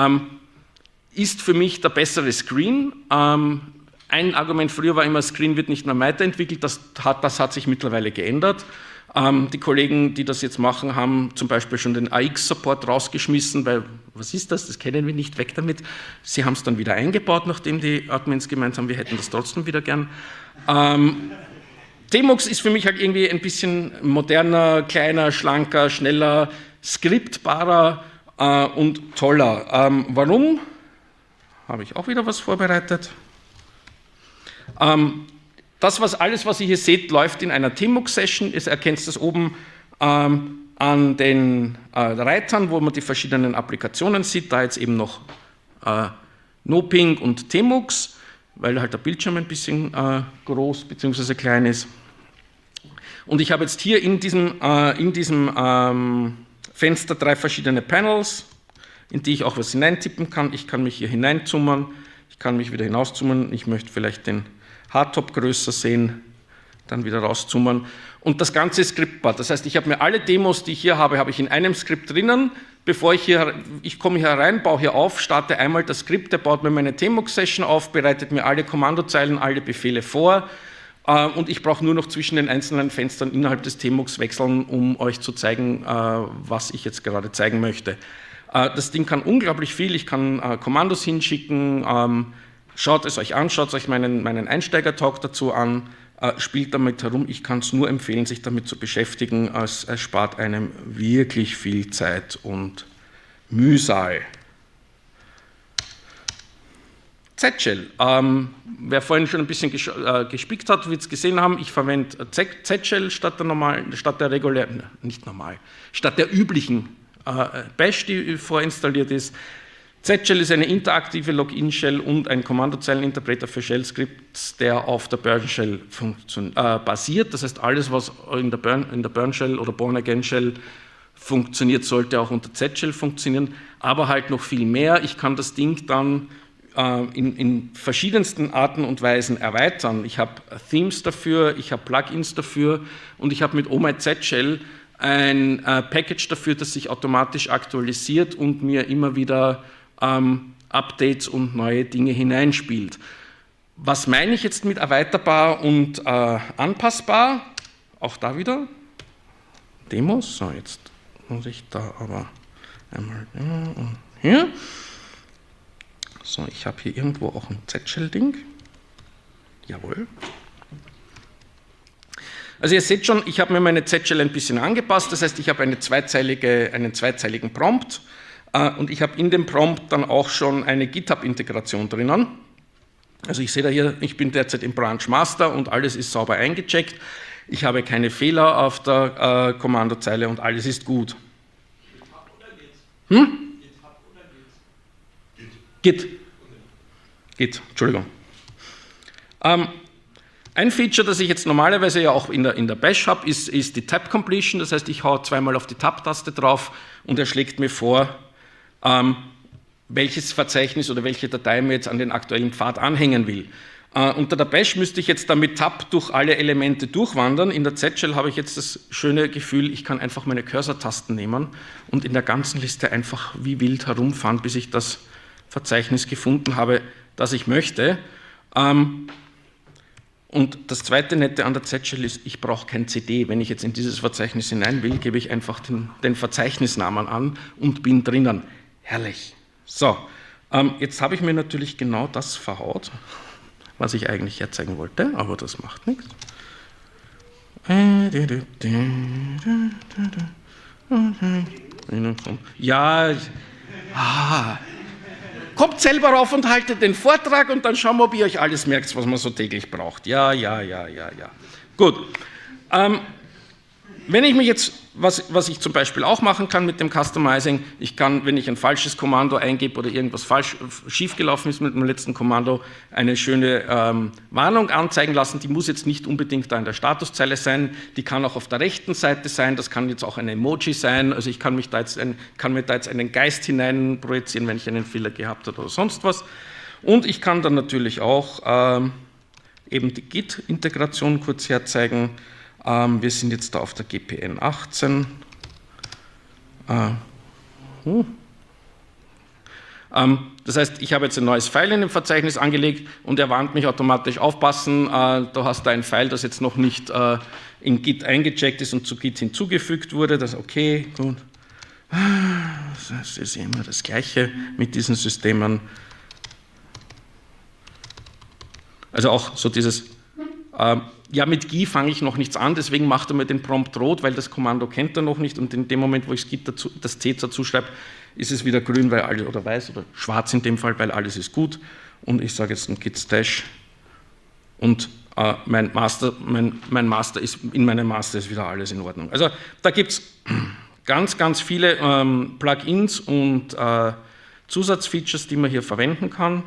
Ist für mich der bessere Screen. Ein Argument früher war immer, Screen wird nicht mehr weiterentwickelt, das hat sich mittlerweile geändert. Die Kollegen, die das jetzt machen, haben zum Beispiel schon den AX-Support rausgeschmissen, weil, was ist das, das kennen wir nicht, weg damit. Sie haben es dann wieder eingebaut, nachdem die Admins gemeint haben, wir hätten das trotzdem wieder gern. Tmux ist für mich halt irgendwie ein bisschen moderner, kleiner, schlanker, schneller, skriptbarer und toller. Warum? Habe ich auch wieder was vorbereitet. Alles, was ihr hier seht, läuft in einer Tmux-Session. Ihr erkennt das oben an den Reitern, wo man die verschiedenen Applikationen sieht. Da jetzt eben noch NoPing und Tmux, weil halt der Bildschirm ein bisschen groß bzw. klein ist. Und ich habe jetzt hier in diesem Fenster, 3 verschiedene Panels, in die ich auch was hineintippen kann. Ich kann mich hier hineinzoomen, ich kann mich wieder hinauszoomen, ich möchte vielleicht den Hardtop größer sehen, dann wieder rauszoomen. Und das Ganze ist skriptbar. Das heißt, ich habe mir alle Demos, die ich hier habe, habe ich in einem Skript drinnen. Bevor ich komme hier rein, baue hier auf, starte einmal das Skript, der baut mir meine Tmux-Session auf, bereitet mir alle Kommandozeilen, alle Befehle vor und ich brauche nur noch zwischen den einzelnen Fenstern innerhalb des Tmux wechseln, um euch zu zeigen, was ich jetzt gerade zeigen möchte. Das Ding kann unglaublich viel, ich kann Kommandos hinschicken, schaut es euch an, schaut euch meinen Einsteiger-Talk dazu an, spielt damit herum. Ich kann es nur empfehlen, sich damit zu beschäftigen, es spart einem wirklich viel Zeit und Mühsal. Z-Shell. Wer vorhin schon ein bisschen gespickt hat, wird es gesehen haben, ich verwende Z-Shell statt der üblichen Bash, die vorinstalliert ist. Z-Shell ist eine interaktive Login-Shell und ein Kommandozeileninterpreter für Shell-Scripts, der auf der Burn-Shell basiert. Das heißt, alles, was in der Burn-Shell oder Born-Again-Shell funktioniert, sollte auch unter Z-Shell funktionieren, aber halt noch viel mehr. Ich kann das Ding dann in verschiedensten Arten und Weisen erweitern. Ich habe Themes dafür, ich habe Plugins dafür und ich habe mit OhmyZ-Shell ein Package dafür, das sich automatisch aktualisiert und mir immer wieder Updates und neue Dinge hineinspielt. Was meine ich jetzt mit erweiterbar und anpassbar? Auch da wieder Demos. So, jetzt muss ich da aber einmal hier. So, ich habe hier irgendwo auch ein Z-Shell-Ding. Jawohl. Also ihr seht schon, ich habe mir meine Z-Shell ein bisschen angepasst. Das heißt, ich habe einen zweizeiligen Prompt. Und ich habe in dem Prompt dann auch schon eine GitHub-Integration drinnen. Also ich sehe da hier, ich bin derzeit im Branch Master und alles ist sauber eingecheckt. Ich habe keine Fehler auf der Kommandozeile und alles ist gut. Git, Entschuldigung. Ein Feature, das ich jetzt normalerweise ja auch in der Bash habe, ist die Tab Completion. Das heißt, ich haue zweimal auf die Tab-Taste drauf und er schlägt mir vor, welches Verzeichnis oder welche Datei mir jetzt an den aktuellen Pfad anhängen will. Unter der Bash müsste ich jetzt dann mit Tab durch alle Elemente durchwandern. In der Z-Shell habe ich jetzt das schöne Gefühl, ich kann einfach meine Cursor-Tasten nehmen und in der ganzen Liste einfach wie wild herumfahren, bis ich das Verzeichnis gefunden habe, das ich möchte. Und das zweite Nette an der Z-Shell ist, ich brauche kein CD. Wenn ich jetzt in dieses Verzeichnis hinein will, gebe ich einfach den Verzeichnisnamen an und bin drinnen. Herrlich. So, jetzt habe ich mir natürlich genau das verhaut, was ich eigentlich herzeigen wollte, aber das macht nichts. Ja, kommt selber rauf und haltet den Vortrag und dann schauen wir, ob ihr euch alles merkt, was man so täglich braucht. Ja. Gut. Wenn ich mich jetzt, was ich zum Beispiel auch machen kann mit dem Customizing, ich kann, wenn ich ein falsches Kommando eingebe oder irgendwas schiefgelaufen ist mit dem letzten Kommando, eine schöne Warnung anzeigen lassen. Die muss jetzt nicht unbedingt da in der Statuszeile sein, die kann auch auf der rechten Seite sein, das kann jetzt auch ein Emoji sein, also ich kann mir da jetzt einen Geist hinein projizieren, wenn ich einen Fehler gehabt habe oder sonst was. Und ich kann dann natürlich auch eben die Git-Integration kurz herzeigen. Wir sind jetzt da auf der GPN 18. Das heißt, ich habe jetzt ein neues File in dem Verzeichnis angelegt und er warnt mich automatisch, aufpassen, du hast da ein File, das jetzt noch nicht in Git eingecheckt ist und zu Git hinzugefügt wurde. Das ist okay, gut. Das ist immer das Gleiche mit diesen Systemen. Also auch so dieses... Ja, mit GI fange ich noch nichts an, deswegen macht er mir den Prompt rot, weil das Kommando kennt er noch nicht und in dem Moment, wo ich das C dazu schreibe, ist es wieder grün, weil alles, oder weiß oder schwarz in dem Fall, weil alles ist gut und ich sage jetzt ein Git Stash und in meinem Master ist wieder alles in Ordnung. Also da gibt es ganz viele Plugins und Zusatzfeatures, die man hier verwenden kann.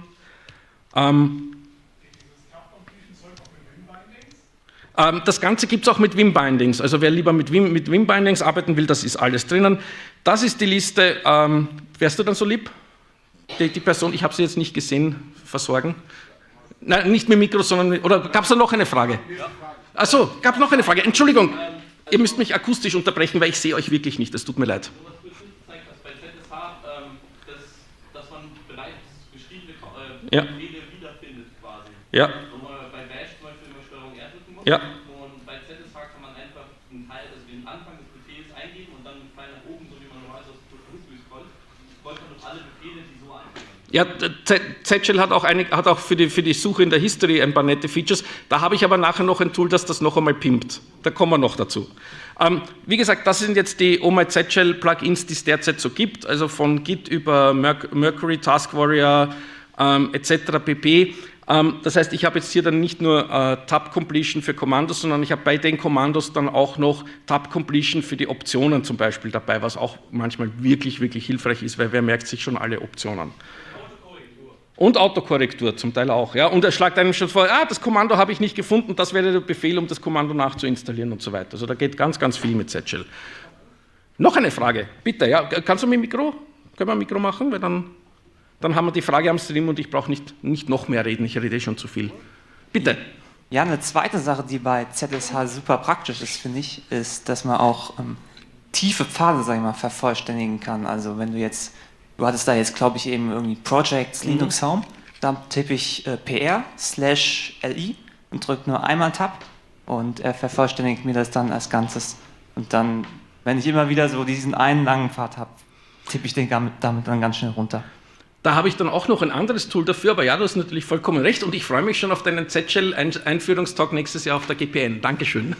Das Ganze gibt es auch mit Vim-Bindings. Also wer lieber mit Vim-Bindings arbeiten will, das ist alles drinnen. Das ist die Liste. Wärst du dann so lieb, die Person, ich habe sie jetzt nicht gesehen, versorgen? Nein, nicht mit Mikro, sondern oder gab es da noch eine Frage? Ja. Achso, gab es noch eine Frage? Entschuldigung, ihr müsst mich akustisch unterbrechen, weil ich sehe euch wirklich nicht, es tut mir leid. Bei ZSH, dass man bereits geschriebene Befehle wiederfindet quasi. Ja. Wo man bei Bash zum Beispiel immer Steuerung R drücken muss. Ja. Und bei ZSH kann man einfach einen Teil, also den Anfang des Befehls eingeben und dann einen Pfeil nach oben, so wie man normalerweise aus History scrollt. Scrollt man durch alle Befehle, die so anfangen. Ja, Z-Shell hat auch für die Suche in der History ein paar nette Features. Da habe ich aber nachher noch ein Tool, das das noch einmal pimpt. Da kommen wir noch dazu. Wie gesagt, das sind jetzt die OhmyZShell-Plugins, die es derzeit so gibt, also von Git über Mercury, Task Warrior etc. pp. Das heißt, ich habe jetzt hier dann nicht nur Tab-Completion für Kommandos, sondern ich habe bei den Kommandos dann auch noch Tab-Completion für die Optionen zum Beispiel dabei, was auch manchmal wirklich, wirklich hilfreich ist, weil wer merkt sich schon alle Optionen. Und Autokorrektur zum Teil auch. Ja? Und er schlägt einem schon vor, das Kommando habe ich nicht gefunden, das wäre der Befehl, um das Kommando nachzuinstallieren und so weiter. Also da geht ganz, ganz viel mit Z-Shell. Noch eine Frage, bitte. Ja? Kannst du mit Mikro? Können wir ein Mikro machen? Weil dann haben wir die Frage am Stream und ich brauche nicht noch mehr reden, ich rede schon zu viel. Bitte. Ja, eine zweite Sache, die bei ZSH super praktisch ist, finde ich, ist, dass man auch tiefe Pfade, sag ich mal, vervollständigen kann. Also wenn du hattest da jetzt, glaube ich, eben irgendwie Projects Linux Home, dann tippe ich PR/li und drücke nur einmal Tab und er vervollständigt mir das dann als Ganzes. Und dann, wenn ich immer wieder so diesen einen langen Pfad habe, tippe ich den damit dann ganz schnell runter. Da habe ich dann auch noch ein anderes Tool dafür, aber ja, du hast natürlich vollkommen recht und ich freue mich schon auf deinen Z-Shell-Einführungstag nächstes Jahr auf der GPN. Dankeschön.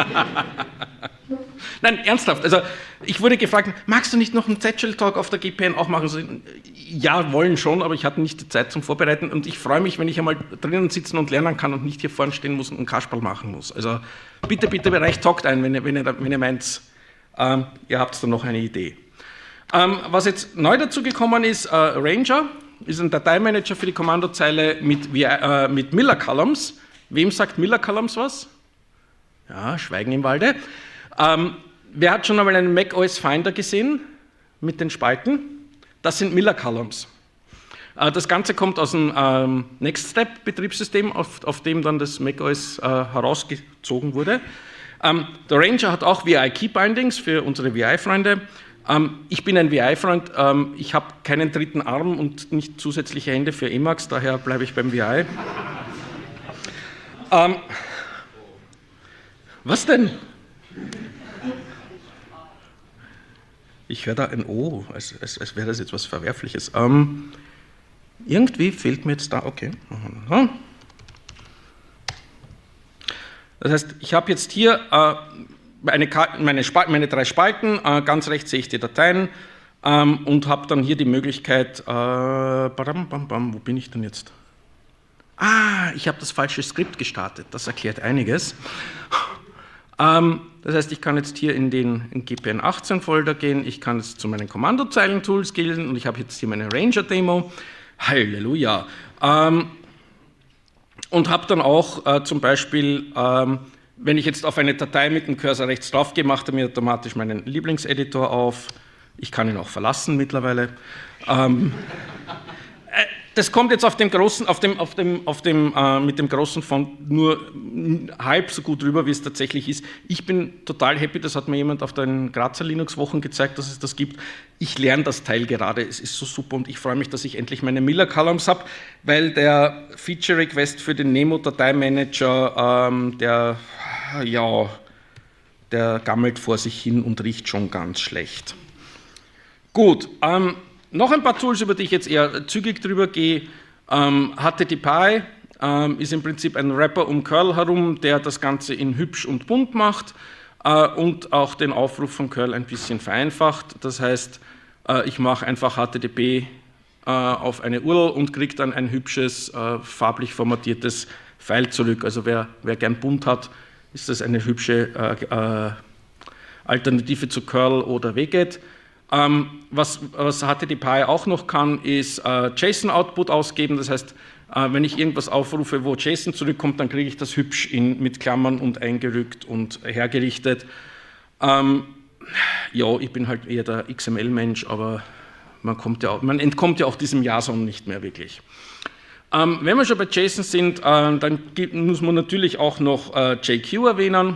Nein, ernsthaft, also ich wurde gefragt, magst du nicht noch einen Z-Shell-Talk auf der GPN auch machen? So, ja, wollen schon, aber ich hatte nicht die Zeit zum Vorbereiten und ich freue mich, wenn ich einmal drinnen sitzen und lernen kann und nicht hier vorne stehen muss und einen Kasperl machen muss. Also bitte, Bereich talkt ein, wenn ihr meint, ihr habt da noch eine Idee. Was jetzt neu dazu gekommen ist, Ranger ist ein Dateimanager für die Kommandozeile mit Miller Columns. Wem sagt Miller Columns was? Ja, Schweigen im Walde. Wer hat schon einmal einen Mac OS Finder gesehen mit den Spalten? Das sind Miller Columns. Das Ganze kommt aus dem Next Step Betriebssystem, auf dem dann das Mac OS herausgezogen wurde. Der Ranger hat auch VI Key Bindings für unsere VI-Freunde. Ich bin ein VI-Freund, ich habe keinen dritten Arm und nicht zusätzliche Hände für Emacs, daher bleibe ich beim VI. Was denn? Ich höre da ein O, als wäre das jetzt was Verwerfliches. Irgendwie fehlt mir jetzt da, okay. Das heißt, ich habe jetzt hier meine 3 Spalten, ganz rechts sehe ich die Dateien und habe dann hier die Möglichkeit, wo bin ich denn jetzt? Ich habe das falsche Skript gestartet, das erklärt einiges. Das heißt, ich kann jetzt hier in den GPN 18 Folder gehen, ich kann jetzt zu meinen Kommandozeilen-Tools gehen und ich habe jetzt hier meine Ranger-Demo, Halleluja. Und habe dann auch zum Beispiel, wenn ich jetzt auf eine Datei mit dem Cursor rechts drauf gehe, macht er mir automatisch meinen Lieblingseditor auf. Ich kann ihn auch verlassen mittlerweile. Das kommt jetzt auf dem großen, mit dem großen Font nur halb so gut rüber, wie es tatsächlich ist. Ich bin total happy, das hat mir jemand auf den Grazer Linux-Wochen gezeigt, dass es das gibt. Ich lerne das Teil gerade, es ist so super und ich freue mich, dass ich endlich meine Miller Columns habe, weil der Feature-Request für den Nemo-Dateimanager, der gammelt vor sich hin und riecht schon ganz schlecht. Gut, noch ein paar Tools, über die ich jetzt eher zügig drüber gehe. HTTPy ist im Prinzip ein Wrapper um Curl herum, der das Ganze in hübsch und bunt macht und auch den Aufruf von Curl ein bisschen vereinfacht. Das heißt, ich mache einfach HTTP auf eine URL und kriege dann ein hübsches, farblich formatiertes File zurück. Also wer gern bunt hat, ist das eine hübsche Alternative zu Curl oder wget. Was HTTPy auch noch kann, ist JSON-Output ausgeben. Das heißt, wenn ich irgendwas aufrufe, wo JSON zurückkommt, dann kriege ich das hübsch mit Klammern und eingerückt und hergerichtet. ja, ich bin halt eher der XML-Mensch, aber man entkommt ja auch diesem JSON nicht mehr wirklich. Wenn wir schon bei JSON sind, dann muss man natürlich auch noch JQ erwähnen.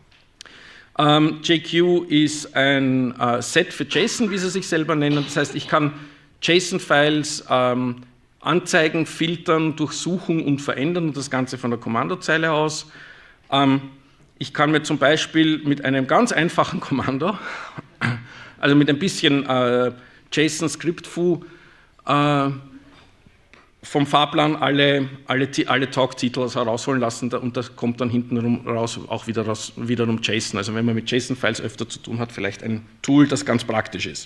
JQ ist ein Set für JSON, wie sie sich selber nennen. Das heißt, ich kann JSON-Files anzeigen, filtern, durchsuchen und verändern und das Ganze von der Kommandozeile aus. Ich kann mir zum Beispiel mit einem ganz einfachen Kommando, also mit ein bisschen JSON-Script-Foo, vom Fahrplan alle Talk-Titel herausholen lassen und das kommt dann hinten raus auch wiederum JSON. Also wenn man mit JSON-Files öfter zu tun hat, vielleicht ein Tool, das ganz praktisch ist.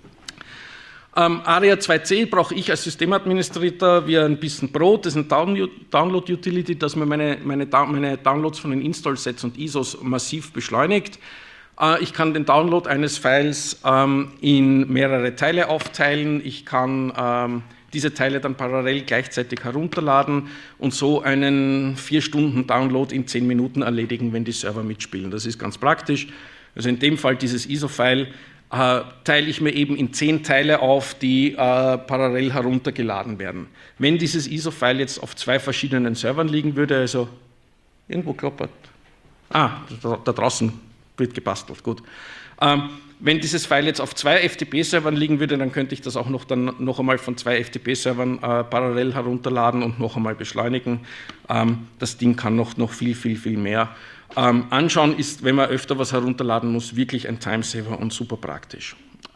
ARIA 2C brauche ich als Systemadministrator wie ein bisschen Brot. Das ist eine Download-Utility, das mir meine Downloads von den Install-Sets und ISOs massiv beschleunigt. Ich kann den Download eines Files in mehrere Teile aufteilen. Ich kann diese Teile dann parallel gleichzeitig herunterladen und so einen 4-Stunden-Download in 10 Minuten erledigen, wenn die Server mitspielen. Das ist ganz praktisch. Also in dem Fall dieses ISO-File teile ich mir eben in 10 Teile auf, die parallel heruntergeladen werden. Wenn dieses ISO-File jetzt auf 2 verschiedenen Servern liegen würde, also irgendwo kloppert, da draußen wird gebastelt, gut. Wenn dieses File jetzt auf 2 FTP-Servern liegen würde, dann könnte ich das auch noch einmal von 2 FTP-Servern parallel herunterladen und noch einmal beschleunigen. Das Ding kann noch viel, viel, viel mehr. Anschauen ist, wenn man öfter was herunterladen muss, wirklich ein Timesaver und super praktisch.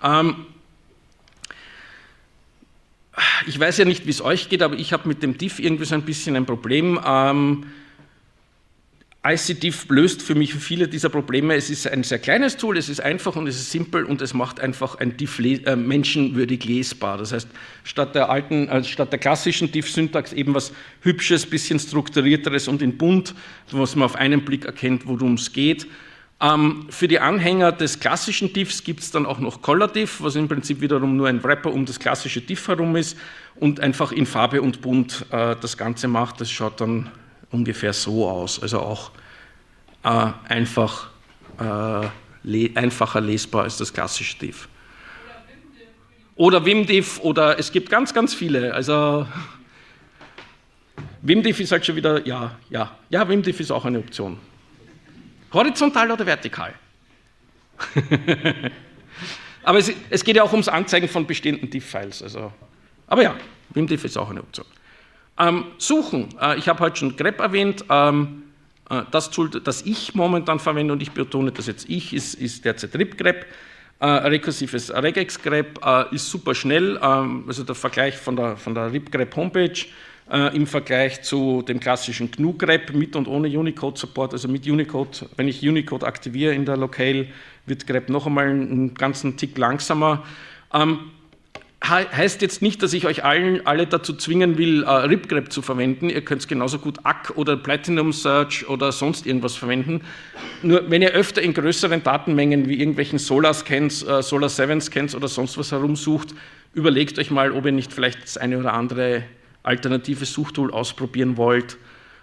Ich weiß ja nicht, wie es euch geht, aber ich habe mit dem Diff irgendwie so ein bisschen ein Problem. ICDiff löst für mich viele dieser Probleme. Es ist ein sehr kleines Tool, es ist einfach und es ist simpel und es macht einfach ein Diff menschenwürdig lesbar. Das heißt, statt der klassischen Diff-Syntax eben was Hübsches, bisschen strukturierteres und in bunt, was man auf einen Blick erkennt, worum es geht. Für die Anhänger des klassischen Diffs gibt es dann auch noch Color-Diff, was im Prinzip wiederum nur ein Wrapper um das klassische Diff herum ist und einfach in Farbe und bunt das Ganze macht. Das schaut dann ungefähr so aus, also auch einfacher lesbar als das klassische Diff. Oder Vimdiff, oder es gibt ganz, ganz viele. Also Vimdiff ist halt schon wieder, ja, Vimdiff ist auch eine Option. Horizontal oder vertikal? Aber es geht ja auch ums Anzeigen von bestehenden Diff-Files. Also, aber ja, Vimdiff ist auch eine Option. Suchen. Ich habe heute schon grep erwähnt. Das Tool, das ich momentan verwende, und ich betone das jetzt ist derzeit ripgrep. Rekursives regexgrep ist super schnell. Also der Vergleich von der ripgrep Homepage im Vergleich zu dem klassischen GNU-grep mit und ohne Unicode-Support. Also mit Unicode, wenn ich Unicode aktiviere in der Locale, wird grep noch einmal einen ganzen Tick langsamer. Heißt jetzt nicht, dass ich euch alle dazu zwingen will, ripgrep zu verwenden. Ihr könnt genauso gut ACK oder Platinum Search oder sonst irgendwas verwenden. Nur wenn ihr öfter in größeren Datenmengen wie irgendwelchen Solar-Scans, Solar-7-Scans oder sonst was herumsucht, überlegt euch mal, ob ihr nicht vielleicht das eine oder andere alternative Suchtool ausprobieren wollt,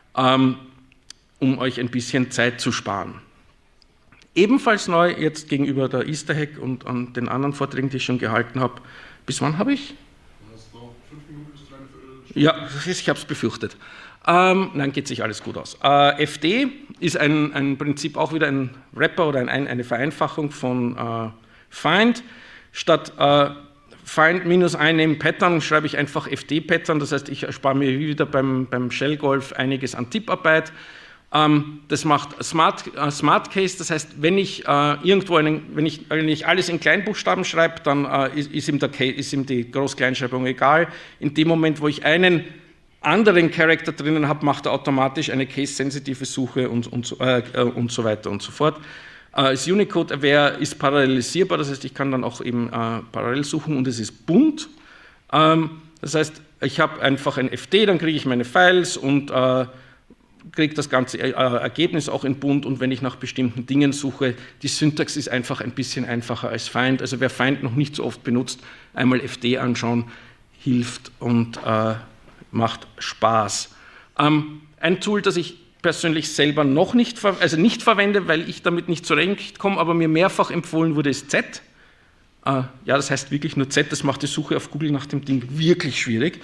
um euch ein bisschen Zeit zu sparen. Ebenfalls neu jetzt gegenüber der Easter Hack und an den anderen Vorträgen, die ich schon gehalten habe. Bis wann habe ich? Du hast noch 5 Minuten bis zu einer Viertelstunde. Ja, ich habe es befürchtet. Nein, geht sich alles gut aus. FD ist ein Prinzip auch wieder ein Wrapper oder eine Vereinfachung von Find. Statt Find minus einnehmen Pattern schreibe ich einfach FD-Pattern. Das heißt, ich erspare mir wieder beim Shell-Golf einiges an Tipparbeit. Das macht Smart Case, das heißt, wenn ich wenn ich alles in Kleinbuchstaben schreibe, dann ist ihm die Groß-Kleinschreibung egal. In dem Moment, wo ich einen anderen Charakter drinnen habe, macht er automatisch eine case-sensitive Suche und so weiter und so fort. Das Unicode-Aware ist parallelisierbar, das heißt, ich kann dann auch eben parallel suchen und es ist bunt. Das heißt, ich habe einfach ein FD, dann kriege ich meine Files und kriege das ganze Ergebnis auch in bunt und wenn ich nach bestimmten Dingen suche, die Syntax ist einfach ein bisschen einfacher als Find. Also wer Find noch nicht so oft benutzt, einmal FD anschauen, hilft und macht Spaß. Ein Tool, das ich persönlich selber noch nicht verwende, weil ich damit nicht zurechtkomme, aber mir mehrfach empfohlen wurde, ist Z. Ja, das heißt wirklich nur Z, das macht die Suche auf Google nach dem Ding wirklich schwierig.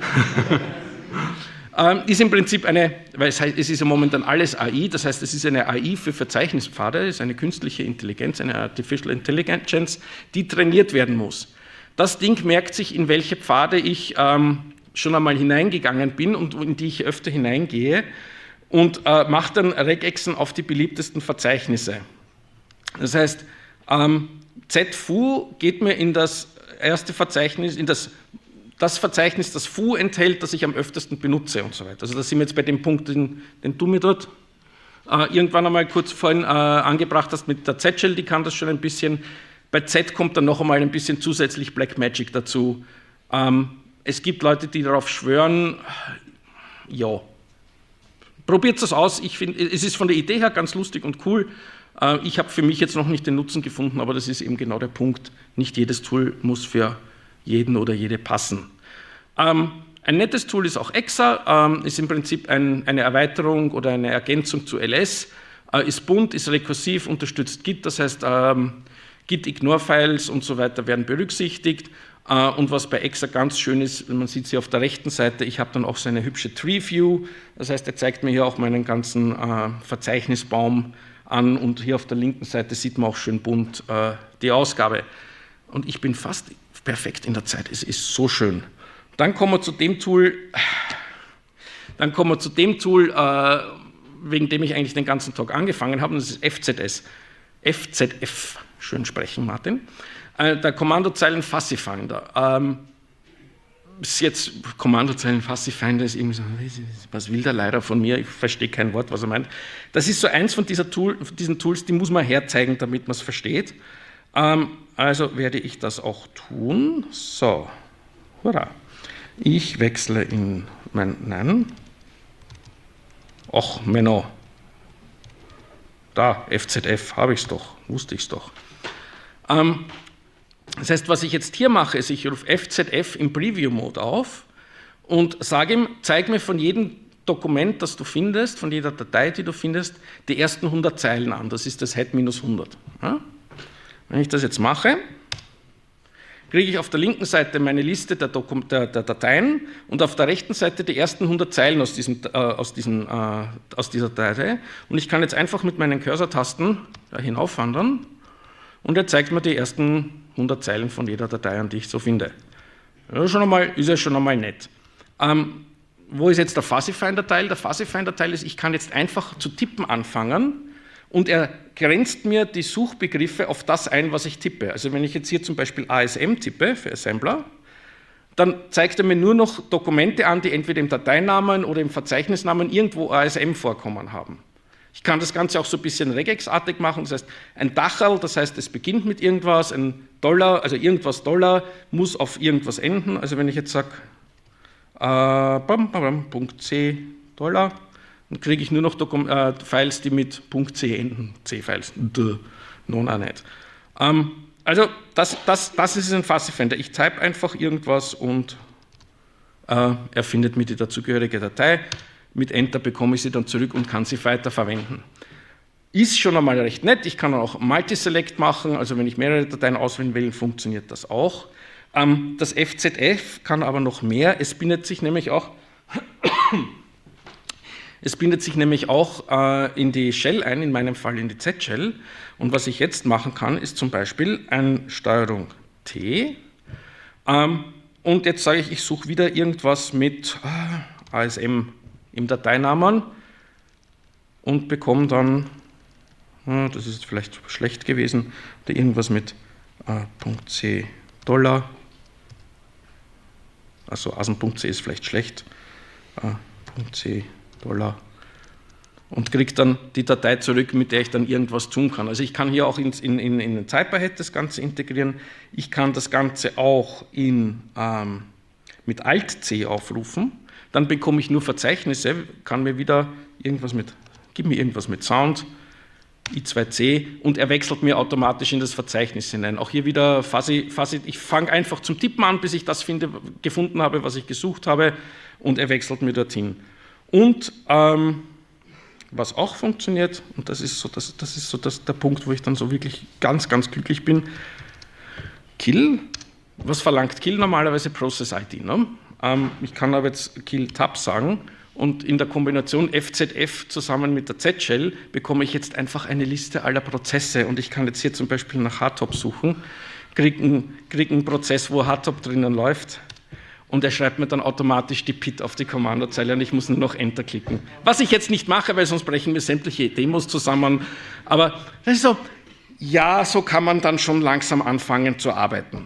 Ist im Prinzip weil es ist ja momentan alles AI, das heißt, es ist eine AI für Verzeichnispfade, es ist eine künstliche Intelligenz, eine Artificial Intelligence, die trainiert werden muss. Das Ding merkt sich, in welche Pfade ich schon einmal hineingegangen bin und in die ich öfter hineingehe und macht dann Regexen auf die beliebtesten Verzeichnisse. Das heißt, ZFU geht mir in das erste Verzeichnis, in das Verzeichnis, das Foo enthält, das ich am öftesten benutze und so weiter. Also da sind wir jetzt bei dem Punkt, den du mir dort irgendwann einmal kurz vorhin angebracht hast mit der Z-Shell, die kann das schon ein bisschen. Bei Z kommt dann noch einmal ein bisschen zusätzlich Blackmagic dazu. Es gibt Leute, die darauf schwören, ja, probiert das aus. Ich finde, es ist von der Idee her ganz lustig und cool. Ich habe für mich jetzt noch nicht den Nutzen gefunden, aber das ist eben genau der Punkt. Nicht jedes Tool muss für jeden oder jede passen. Ein nettes Tool ist auch Exa, ist im Prinzip eine Erweiterung oder eine Ergänzung zu LS, ist bunt, ist rekursiv, unterstützt Git, das heißt Git-Ignore-Files und so weiter werden berücksichtigt. Und was bei Exa ganz schön ist, man sieht sie auf der rechten Seite, ich habe dann auch so eine hübsche Tree-View, das heißt, er zeigt mir hier auch meinen ganzen Verzeichnisbaum an und hier auf der linken Seite sieht man auch schön bunt die Ausgabe. Und ich bin fast perfekt in der Zeit, es ist so schön. Dann kommen wir zu dem Tool, wegen dem ich eigentlich den ganzen Tag angefangen habe, und das ist FZF, schön sprechen, Martin. Der Kommandozeilen Fuzzy Finder. Bis jetzt Kommandozeilen Fuzzy Finder ist irgendwie so, was will der leider von mir? Ich verstehe kein Wort, was er meint. Das ist so eins von diesen Tools, die muss man herzeigen, damit man es versteht. Also werde ich das auch tun. So, hurra. Ich wechsle in nein. Och, Menno. Da, FZF, habe ich es doch, wusste ich es doch. Das heißt, was ich jetzt hier mache, ist, ich rufe FZF im Preview-Mode auf und sage ihm, zeig mir von jedem Dokument, das du findest, von jeder Datei, die du findest, die ersten 100 Zeilen an. Das ist das Head-100. Ja? Wenn ich das jetzt mache, kriege ich auf der linken Seite meine Liste der Dateien und auf der rechten Seite die ersten 100 Zeilen aus dieser Datei. Und ich kann jetzt einfach mit meinen Cursor-Tasten da hinaufwandern und er zeigt mir die ersten 100 Zeilen von jeder Datei an, die ich so finde. Ja, ist ja schon einmal nett. Wo ist jetzt der Fuzzy Finder-Teil? Der Fuzzy Finder-Teil ist, ich kann jetzt einfach zu tippen anfangen und er grenzt mir die Suchbegriffe auf das ein, was ich tippe. Also wenn ich jetzt hier zum Beispiel ASM tippe für Assembler, dann zeigt er mir nur noch Dokumente an, die entweder im Dateinamen oder im Verzeichnisnamen irgendwo ASM vorkommen haben. Ich kann das Ganze auch so ein bisschen Regex-artig machen, das heißt ein Dacherl, das heißt es beginnt mit irgendwas, ein Dollar, also irgendwas Dollar muss auf irgendwas enden. Also wenn ich jetzt sage .c Dollar, dann kriege ich nur noch Files, die mit .c enden, C-Files, nun auch nicht. Also das ist ein Fuzzy Finder. Ich type einfach irgendwas und er findet mir die dazugehörige Datei. Mit Enter bekomme ich sie dann zurück und kann sie weiterverwenden. Ist schon einmal recht nett. Ich kann auch Multiselect machen, also wenn ich mehrere Dateien auswählen will, funktioniert das auch. Das FZF kann aber noch mehr. Es bindet sich nämlich auch in die Shell ein, in meinem Fall in die Z-Shell. Und was ich jetzt machen kann, ist zum Beispiel ein Steuerung T. Und jetzt sage ich, ich suche wieder irgendwas mit ASM im Dateinamen und bekomme dann, das ist vielleicht schlecht gewesen, oder irgendwas mit .c Dollar, also asen.c ist vielleicht schlecht, .c Dollar und kriege dann die Datei zurück, mit der ich dann irgendwas tun kann. Also ich kann hier auch in den Typerhead das Ganze integrieren, ich kann das Ganze auch mit Alt-C aufrufen. Dann bekomme ich nur Verzeichnisse, kann mir wieder gib mir irgendwas mit Sound, I2C und er wechselt mir automatisch in das Verzeichnis hinein. Auch hier wieder Fuzzy, ich fange einfach zum Tippen an, bis ich das gefunden habe, was ich gesucht habe und er wechselt mir dorthin. Und was auch funktioniert, und das ist so der Punkt, wo ich dann so wirklich ganz, ganz glücklich bin. Kill, was verlangt Kill normalerweise? Process ID. Ne? Ich kann aber jetzt Kill Tab sagen und in der Kombination FZF zusammen mit der Z-Shell bekomme ich jetzt einfach eine Liste aller Prozesse und ich kann jetzt hier zum Beispiel nach Hardtop suchen, kriege einen Prozess, wo Hardtop drinnen läuft und er schreibt mir dann automatisch die PIT auf die Kommandozeile und ich muss nur noch Enter klicken. Was ich jetzt nicht mache, weil sonst brechen wir sämtliche Demos zusammen, aber das ist so, ja, so kann man dann schon langsam anfangen zu arbeiten.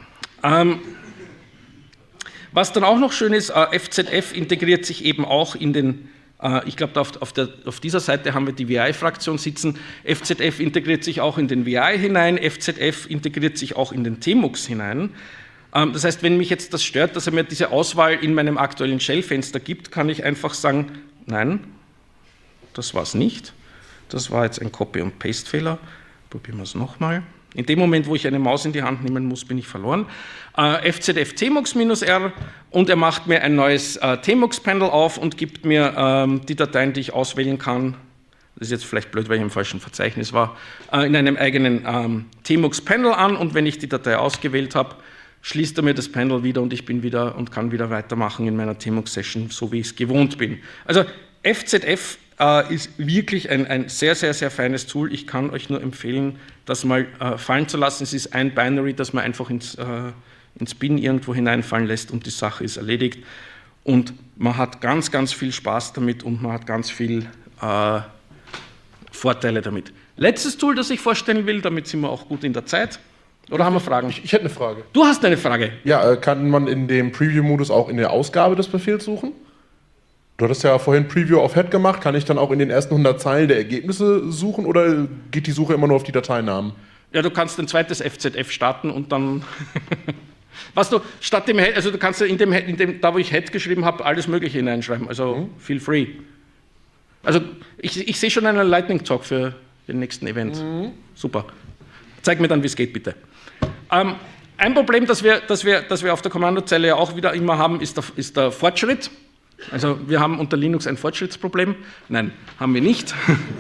Was dann auch noch schön ist, FZF integriert sich eben auch in den, ich glaube, auf dieser Seite haben wir die VI-Fraktion sitzen, FZF integriert sich auch in den VI hinein, FZF integriert sich auch in den Tmux hinein. Das heißt, wenn mich jetzt das stört, dass er mir diese Auswahl in meinem aktuellen Shell-Fenster gibt, kann ich einfach sagen, nein, das war es nicht, das war jetzt ein Copy- und Paste-Fehler, probieren wir es nochmal. In dem Moment, wo ich eine Maus in die Hand nehmen muss, bin ich verloren. FZF Tmux-R und er macht mir ein neues Tmux-Panel auf und gibt mir die Dateien, die ich auswählen kann. Das ist jetzt vielleicht blöd, weil ich im falschen Verzeichnis war, in einem eigenen Tmux-Panel an und wenn ich die Datei ausgewählt habe, schließt er mir das Panel wieder und ich bin wieder und kann wieder weitermachen in meiner Tmux-Session, so wie ich es gewohnt bin. Also FZF ist wirklich ein sehr, sehr, sehr feines Tool. Ich kann euch nur empfehlen, das mal fallen zu lassen. Es ist ein Binary, das man einfach ins Bin irgendwo hineinfallen lässt und die Sache ist erledigt. Und man hat ganz, ganz viel Spaß damit und man hat ganz viel Vorteile damit. Letztes Tool, das ich vorstellen will, damit sind wir auch gut in der Zeit. Oder haben wir Fragen? Ich hätte eine Frage. Du hast eine Frage. Ja, kann man in dem Preview-Modus auch in der Ausgabe des Befehls suchen? Du hattest ja vorhin Preview auf Head gemacht. Kann ich dann auch in den ersten 100 Zeilen der Ergebnisse suchen oder geht die Suche immer nur auf die Dateinamen? Ja, du kannst ein zweites FZF starten und dann... Was du statt dem Head, also du kannst in dem, da wo ich Head geschrieben habe, alles Mögliche hineinschreiben. Also feel free. Also ich sehe schon einen Lightning Talk für den nächsten Event. Super. Zeig mir dann, wie es geht, bitte. Ein Problem, das wir auf der Kommandozeile ja auch wieder immer haben, ist der Fortschritt. Also wir haben unter Linux ein Fortschrittsproblem. Nein, haben wir nicht.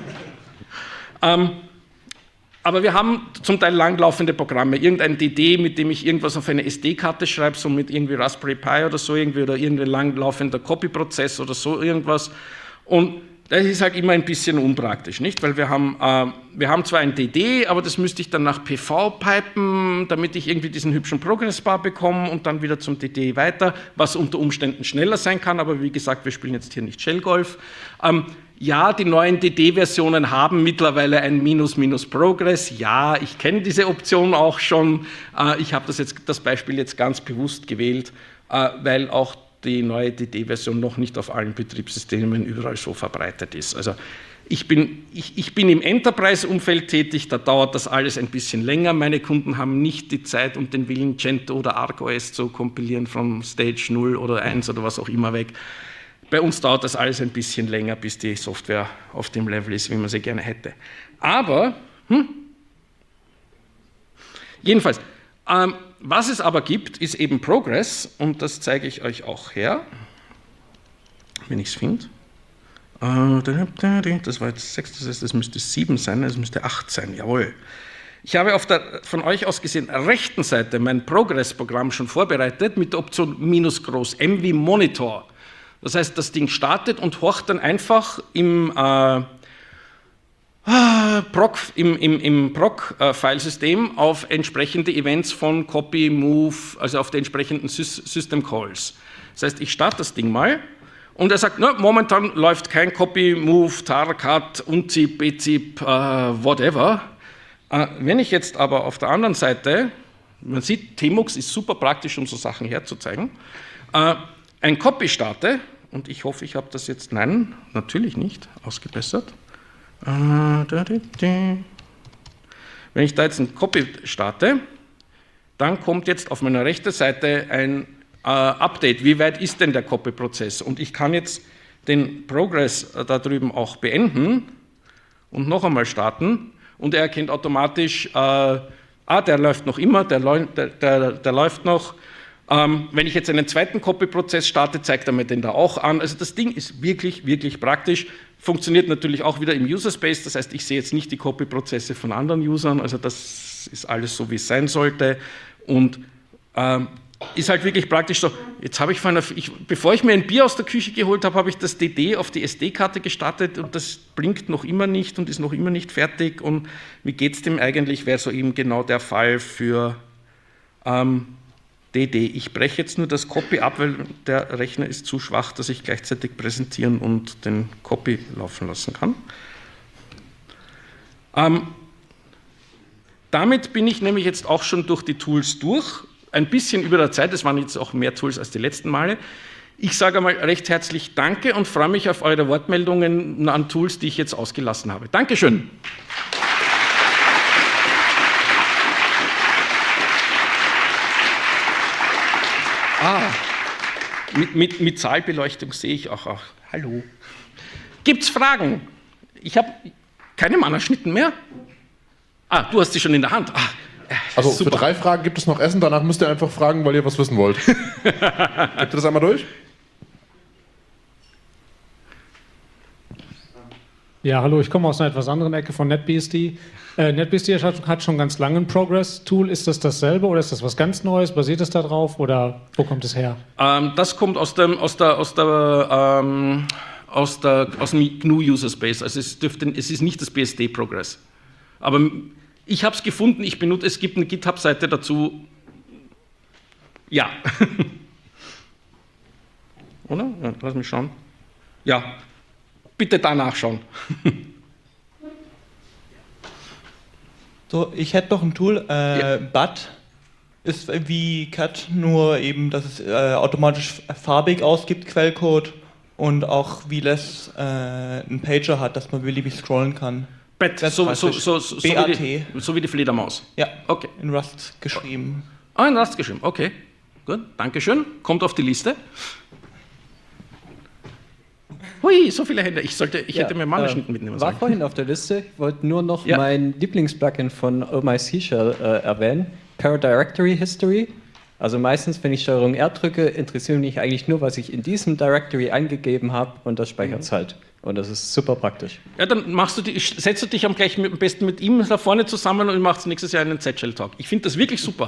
Aber wir haben zum Teil langlaufende Programme. Irgendein DD, mit dem ich irgendwas auf eine SD-Karte schreibe, so mit irgendwie Raspberry Pi oder so irgendwie, oder irgendein langlaufender Copy-Prozess oder so irgendwas. Und das ist halt immer ein bisschen unpraktisch, nicht? Weil wir haben zwar ein DD, aber das müsste ich dann nach PV pipen, damit ich irgendwie diesen hübschen Progress-Bar bekomme und dann wieder zum DD weiter, was unter Umständen schneller sein kann, aber wie gesagt, wir spielen jetzt hier nicht Shell-Golf. Ja, die neuen DD-Versionen haben mittlerweile ein Minus-Minus-Progress. Ja, ich kenne diese Option auch schon. Ich habe das Beispiel jetzt ganz bewusst gewählt, weil auch die neue DD-Version noch nicht auf allen Betriebssystemen überall so verbreitet ist. Also ich bin im Enterprise-Umfeld tätig, da dauert das alles ein bisschen länger. Meine Kunden haben nicht die Zeit und den Willen, Gentoo oder ArcOS zu kompilieren von Stage 0 oder 1 oder was auch immer weg. Bei uns dauert das alles ein bisschen länger, bis die Software auf dem Level ist, wie man sie gerne hätte. Aber, jedenfalls, was es aber gibt, ist eben Progress und das zeige ich euch auch her, wenn ich es finde. Das war jetzt 6, das heißt, das müsste 7 sein, das müsste 8 sein, jawohl. Ich habe auf der von euch aus gesehen rechten Seite mein Progress-Programm schon vorbereitet mit der Option -M wie Monitor. Das heißt, das Ding startet und horcht dann einfach im Proc-Filesystem auf entsprechende Events von Copy, Move, also auf die entsprechenden System Calls. Das heißt, ich starte das Ding mal und er sagt, momentan läuft kein Copy, Move, tar, cut, unzip, bzip, whatever. Wenn ich jetzt aber auf der anderen Seite, man sieht, Tmux ist super praktisch, um so Sachen herzuzeigen, ein Copy starte, und ich hoffe, ich habe das jetzt, nein, natürlich nicht, ausgebessert. Wenn ich da jetzt ein Copy starte, dann kommt jetzt auf meiner rechten Seite ein Update. Wie weit ist denn der Copy-Prozess? Und ich kann jetzt den Progress da drüben auch beenden und noch einmal starten und er erkennt automatisch, der läuft noch immer, der läuft noch. Wenn ich jetzt einen zweiten Copy-Prozess starte, zeigt er mir den da auch an. Also das Ding ist wirklich, wirklich praktisch. Funktioniert natürlich auch wieder im User-Space. Das heißt, ich sehe jetzt nicht die Copy-Prozesse von anderen Usern. Also das ist alles so, wie es sein sollte. Und ist halt wirklich praktisch so. Jetzt habe bevor ich mir ein Bier aus der Küche geholt habe, habe ich das DD auf die SD-Karte gestartet und das blinkt noch immer nicht und ist noch immer nicht fertig. Und wie geht es dem eigentlich? Wäre so eben genau der Fall für DD. Ich breche jetzt nur das Copy ab, weil der Rechner ist zu schwach, dass ich gleichzeitig präsentieren und den Copy laufen lassen kann. Damit bin ich nämlich jetzt auch schon durch die Tools durch. Ein bisschen über der Zeit, es waren jetzt auch mehr Tools als die letzten Male. Ich sage einmal recht herzlich Danke und freue mich auf eure Wortmeldungen an Tools, die ich jetzt ausgelassen habe. Dankeschön. Mit Zahlbeleuchtung sehe ich auch. Hallo. Gibt's Fragen? Ich habe keine Mannerschnitten mehr. Du hast sie schon in der Hand. Also super. für 3 Fragen gibt es noch Essen, danach müsst ihr einfach fragen, weil ihr was wissen wollt. Gebt ihr das einmal durch? Ja, hallo, ich komme aus einer etwas anderen Ecke von NetBSD. NetBSD hat schon ganz lange ein Progress-Tool. Ist das dasselbe oder ist das was ganz Neues? Basiert es da drauf oder wo kommt es her? Das kommt aus dem GNU User Space. Also es ist nicht das BSD Progress. Aber ich habe es gefunden, es gibt eine GitHub-Seite dazu. Ja. Oder? Ja, lass mich schauen. Ja. Bitte da nachschauen. So, ich hätte noch ein Tool, BUD ist wie CAT, nur eben, dass es automatisch farbig ausgibt, Quellcode, und auch wie LESS einen Pager hat, dass man beliebig scrollen kann. BAT, so wie die Fledermaus. Ja, okay. In Rust geschrieben. In Rust geschrieben, okay. Gut, Dankeschön. Kommt auf die Liste. Hui, so viele Hände. Ich hätte mir Mannerschnitten mitnehmen sollen. War vorhin auf der Liste. Ich wollte nur noch mein Lieblingsplugin von OMySQL erwähnen. Paradirectory History. Also meistens, wenn ich Steuerung R drücke, interessiert mich eigentlich nur, was ich in diesem Directory eingegeben habe, und das speichert es halt. Und das ist super praktisch. Ja, dann setzt du dich am besten mit ihm da vorne zusammen und machst nächstes Jahr einen Z-Shell-Talk. Ich finde das wirklich super.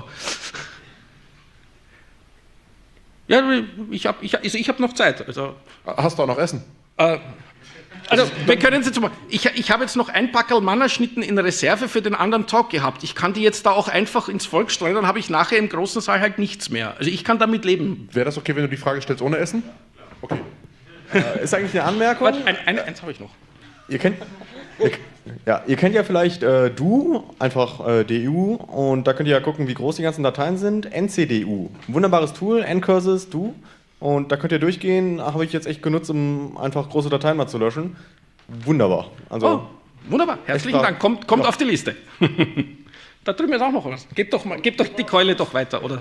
Ja, ich hab noch Zeit. Also, hast du auch noch Essen? Wir können es jetzt mal. Ich habe jetzt noch ein Packerl Mannerschnitten in Reserve für den anderen Talk gehabt. Ich kann die jetzt da auch einfach ins Volk streuen, dann habe ich nachher im großen Saal halt nichts mehr. Also ich kann damit leben. Wäre das okay, wenn du die Frage stellst ohne Essen? Okay. Ist eigentlich eine Anmerkung? Warte, eins habe ich noch. Ihr kennt ja vielleicht DU, einfach DU, und da könnt ihr ja gucken, wie groß die ganzen Dateien sind. NCDU, wunderbares Tool, Ncurses, DU, und da könnt ihr durchgehen, habe ich jetzt echt genutzt, um einfach große Dateien mal zu löschen. Wunderbar. Also, wunderbar, herzlichen Dank, kommt auf die Liste. Da drüben ist auch noch was. Gebt doch die Keule doch weiter, oder?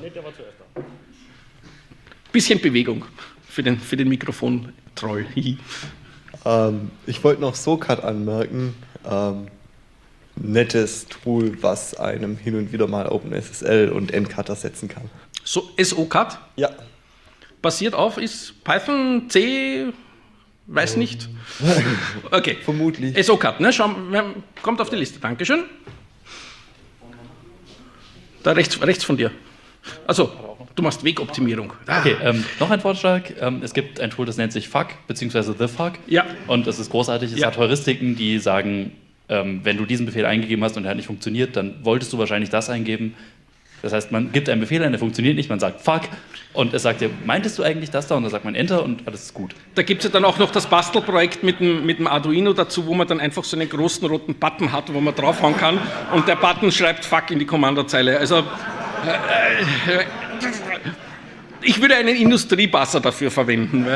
Bisschen Bewegung für den Mikrofon-Troll. Ich wollte noch SOCAT anmerken. Nettes Tool, was einem hin und wieder mal OpenSSL und NCAT ersetzen kann. So, SOCAT? Ja. Basiert auf, ist Python, C, weiß nicht. Okay. Vermutlich. SOCAT, ne? Kommt auf die Liste. Dankeschön. Da rechts von dir. Also, du machst Wegoptimierung. Okay, noch ein Vorschlag. Es gibt ein Tool, das nennt sich FUG, beziehungsweise TheFUG. Ja. Und es ist großartig. Es hat Heuristiken, die sagen, wenn du diesen Befehl eingegeben hast und der hat nicht funktioniert, dann wolltest du wahrscheinlich das eingeben. Das heißt, man gibt einen Befehl ein, der funktioniert nicht, man sagt FUG und es sagt dir, meintest du eigentlich das da? Und dann sagt man Enter und alles ist gut. Da gibt es ja dann auch noch das Bastelprojekt mit dem Arduino dazu, wo man dann einfach so einen großen roten Button hat, wo man draufhauen kann und der Button schreibt FUG in die Kommandozeile. Also ich würde einen Industriebuzzer dafür verwenden.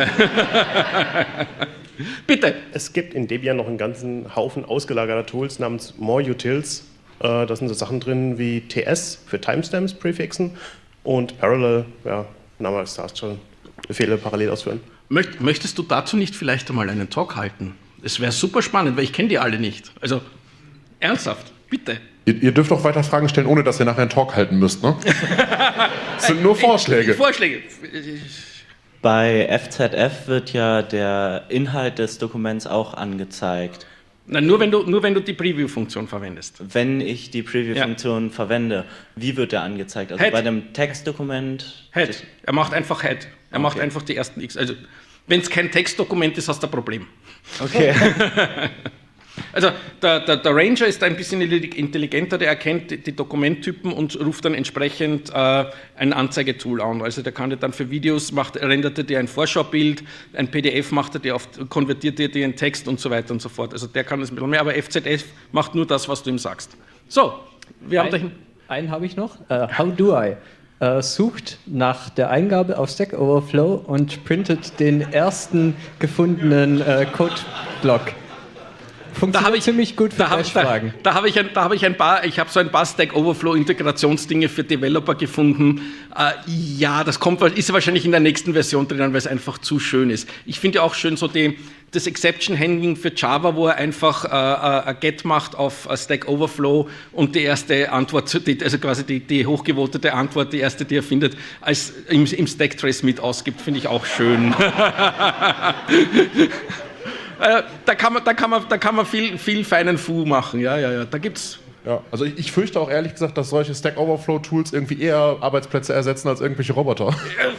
Bitte. Es gibt in Debian noch einen ganzen Haufen ausgelagerter Tools namens More Utils. Da sind so Sachen drin wie TS für Timestamps prefixen und Parallel, ja, Name sagt schon, Befehle parallel ausführen. Möchtest du dazu nicht vielleicht einmal einen Talk halten? Es wäre super spannend, weil ich kenne die alle nicht. Also ernsthaft. Bitte. Ihr dürft auch weiter Fragen stellen, ohne dass ihr nachher einen Talk halten müsst, ne? Das sind nur Vorschläge. Vorschläge. Bei FZF wird ja der Inhalt des Dokuments auch angezeigt. Na, nur wenn du die Preview-Funktion verwendest. Wenn ich die Preview-Funktion verwende, wie wird der angezeigt? Also Head. bei dem Textdokument? Head. Er macht einfach Head. Er macht einfach die ersten X. Also, wenn es kein Textdokument ist, hast du ein Problem. Okay. Also der Ranger ist ein bisschen intelligenter, der erkennt die Dokumenttypen und ruft dann entsprechend ein Anzeigetool an. Also der kann dir dann für Videos, rendert er dir ein Vorschaubild, ein PDF macht er dir konvertiert er dir in Text und so weiter und so fort. Also der kann das ein bisschen mehr, aber FZF macht nur das, was du ihm sagst. So, wir haben dahin. Einen habe ich noch. How do I? Sucht nach der Eingabe auf Stack Overflow und printet den ersten gefundenen Codeblock. Funktioniert ziemlich gut für Bash-Fragen. Da habe ich ein paar Stack Overflow Integrationsdinge für Developer gefunden. Ja, das ist wahrscheinlich in der nächsten Version drin, weil es einfach zu schön ist. Ich finde ja auch schön so das Exception Handling für Java, wo er einfach ein Get macht auf Stack Overflow und die erste Antwort, also quasi die hochgevotete Antwort, die erste, die er findet, als im Stack Trace mit ausgibt, finde ich auch schön. Da kann man viel feinen Fu machen, ja, da gibt's. Ja, also ich fürchte auch ehrlich gesagt, dass solche Stack Overflow Tools irgendwie eher Arbeitsplätze ersetzen als irgendwelche Roboter.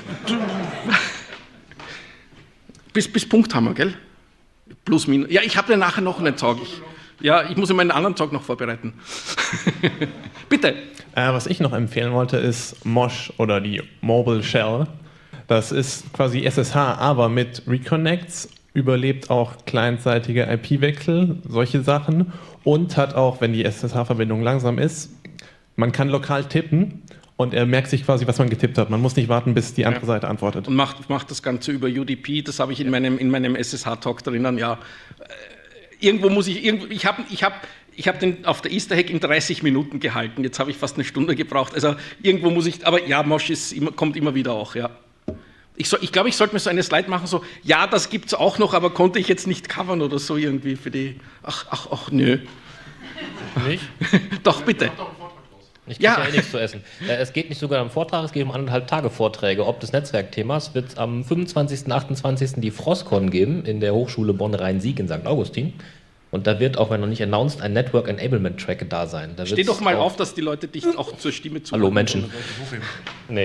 Bis Punkt haben wir, gell? Plus, minus. Ja, ich habe ja nachher noch einen Talk. Ich muss meinen anderen Talk noch vorbereiten. Bitte. Was ich noch empfehlen wollte, ist Mosh oder die Mobile Shell. Das ist quasi SSH, aber mit Reconnects, überlebt auch clientseitige IP-Wechsel, solche Sachen, und hat auch, wenn die SSH-Verbindung langsam ist, man kann lokal tippen und er merkt sich quasi, was man getippt hat. Man muss nicht warten, bis die andere Seite antwortet. Und macht das Ganze über UDP, das habe ich in meinem SSH-Talk drinnen, ja. Irgendwo muss ich habe den auf der Easter Hack in 30 Minuten gehalten, jetzt habe ich fast eine Stunde gebraucht, also irgendwo muss ich, aber ja, Mosh kommt immer wieder auch, ja. Ich glaube, ich sollte mir so eine Slide machen, so, ja, das gibt es auch noch, aber konnte ich jetzt nicht covern oder so irgendwie für die, ach, nö. Nicht? Doch, bitte. Ich kriege ja nichts zu essen. Es geht nicht sogar am Vortrag, es geht um 1,5 Tage Vorträge. Ob des Netzwerkthemas wird es am 25. und 28. die Frostcon geben in der Hochschule Bonn-Rhein-Sieg in St. Augustin. Und da wird, auch wenn noch nicht announced, ein Network Enablement Track da sein. Da steh doch mal auf, dass die Leute dich auch zur Stimme zuhören. Hallo Menschen. Nee.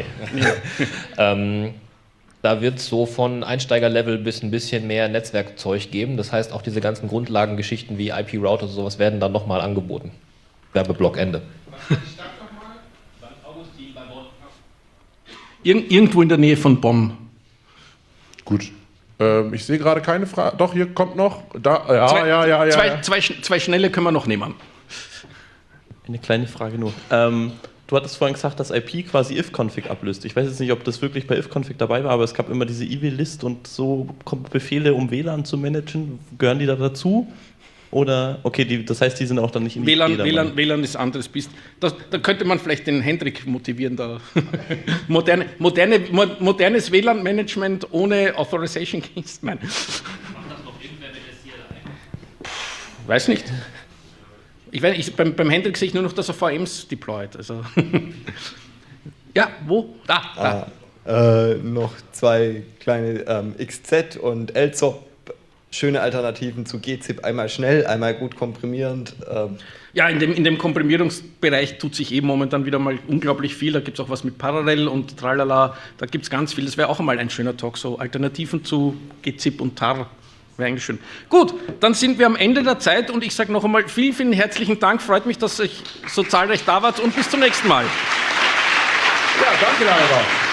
Da wird es so von Einsteigerlevel bis ein bisschen mehr Netzwerkzeug geben. Das heißt, auch diese ganzen Grundlagengeschichten wie IP-Router und sowas werden dann nochmal angeboten. Werbeblock Ende. Irgendwo in der Nähe von Bonn. Gut. Ich sehe gerade keine Frage. Doch, hier kommt noch. Da, Zwei schnelle können wir noch nehmen. Eine kleine Frage nur. Du hattest vorhin gesagt, dass IP quasi if-config ablöst. Ich weiß jetzt nicht, ob das wirklich bei if-config dabei war, aber es gab immer diese IW-List und so Befehle, um WLAN zu managen. Gehören die da dazu? Oder, okay, das heißt, die sind auch dann nicht in die WLAN ist anderes Biest. Da könnte man vielleicht den Hendrik motivieren. Da. Modernes WLAN-Management ohne Authorization Keys. Nein. Macht das noch irgendwer mit SCRI? Weiß nicht. Beim Hendrik sehe ich nur noch, dass er VMs deployt. Also. Ja, wo? Da. Noch zwei kleine XZ und LZOP. Schöne Alternativen zu gzip, einmal schnell, einmal gut komprimierend. Ja, in dem Komprimierungsbereich tut sich momentan wieder mal unglaublich viel. Da gibt es auch was mit Parallel und Tralala. Da gibt es ganz viel. Das wäre auch einmal ein schöner Talk, so Alternativen zu gzip und tar. Wäre eigentlich schön. Gut, dann sind wir am Ende der Zeit und ich sage noch einmal vielen, vielen herzlichen Dank. Freut mich, dass ihr so zahlreich da wart und bis zum nächsten Mal. Ja, danke, Lara.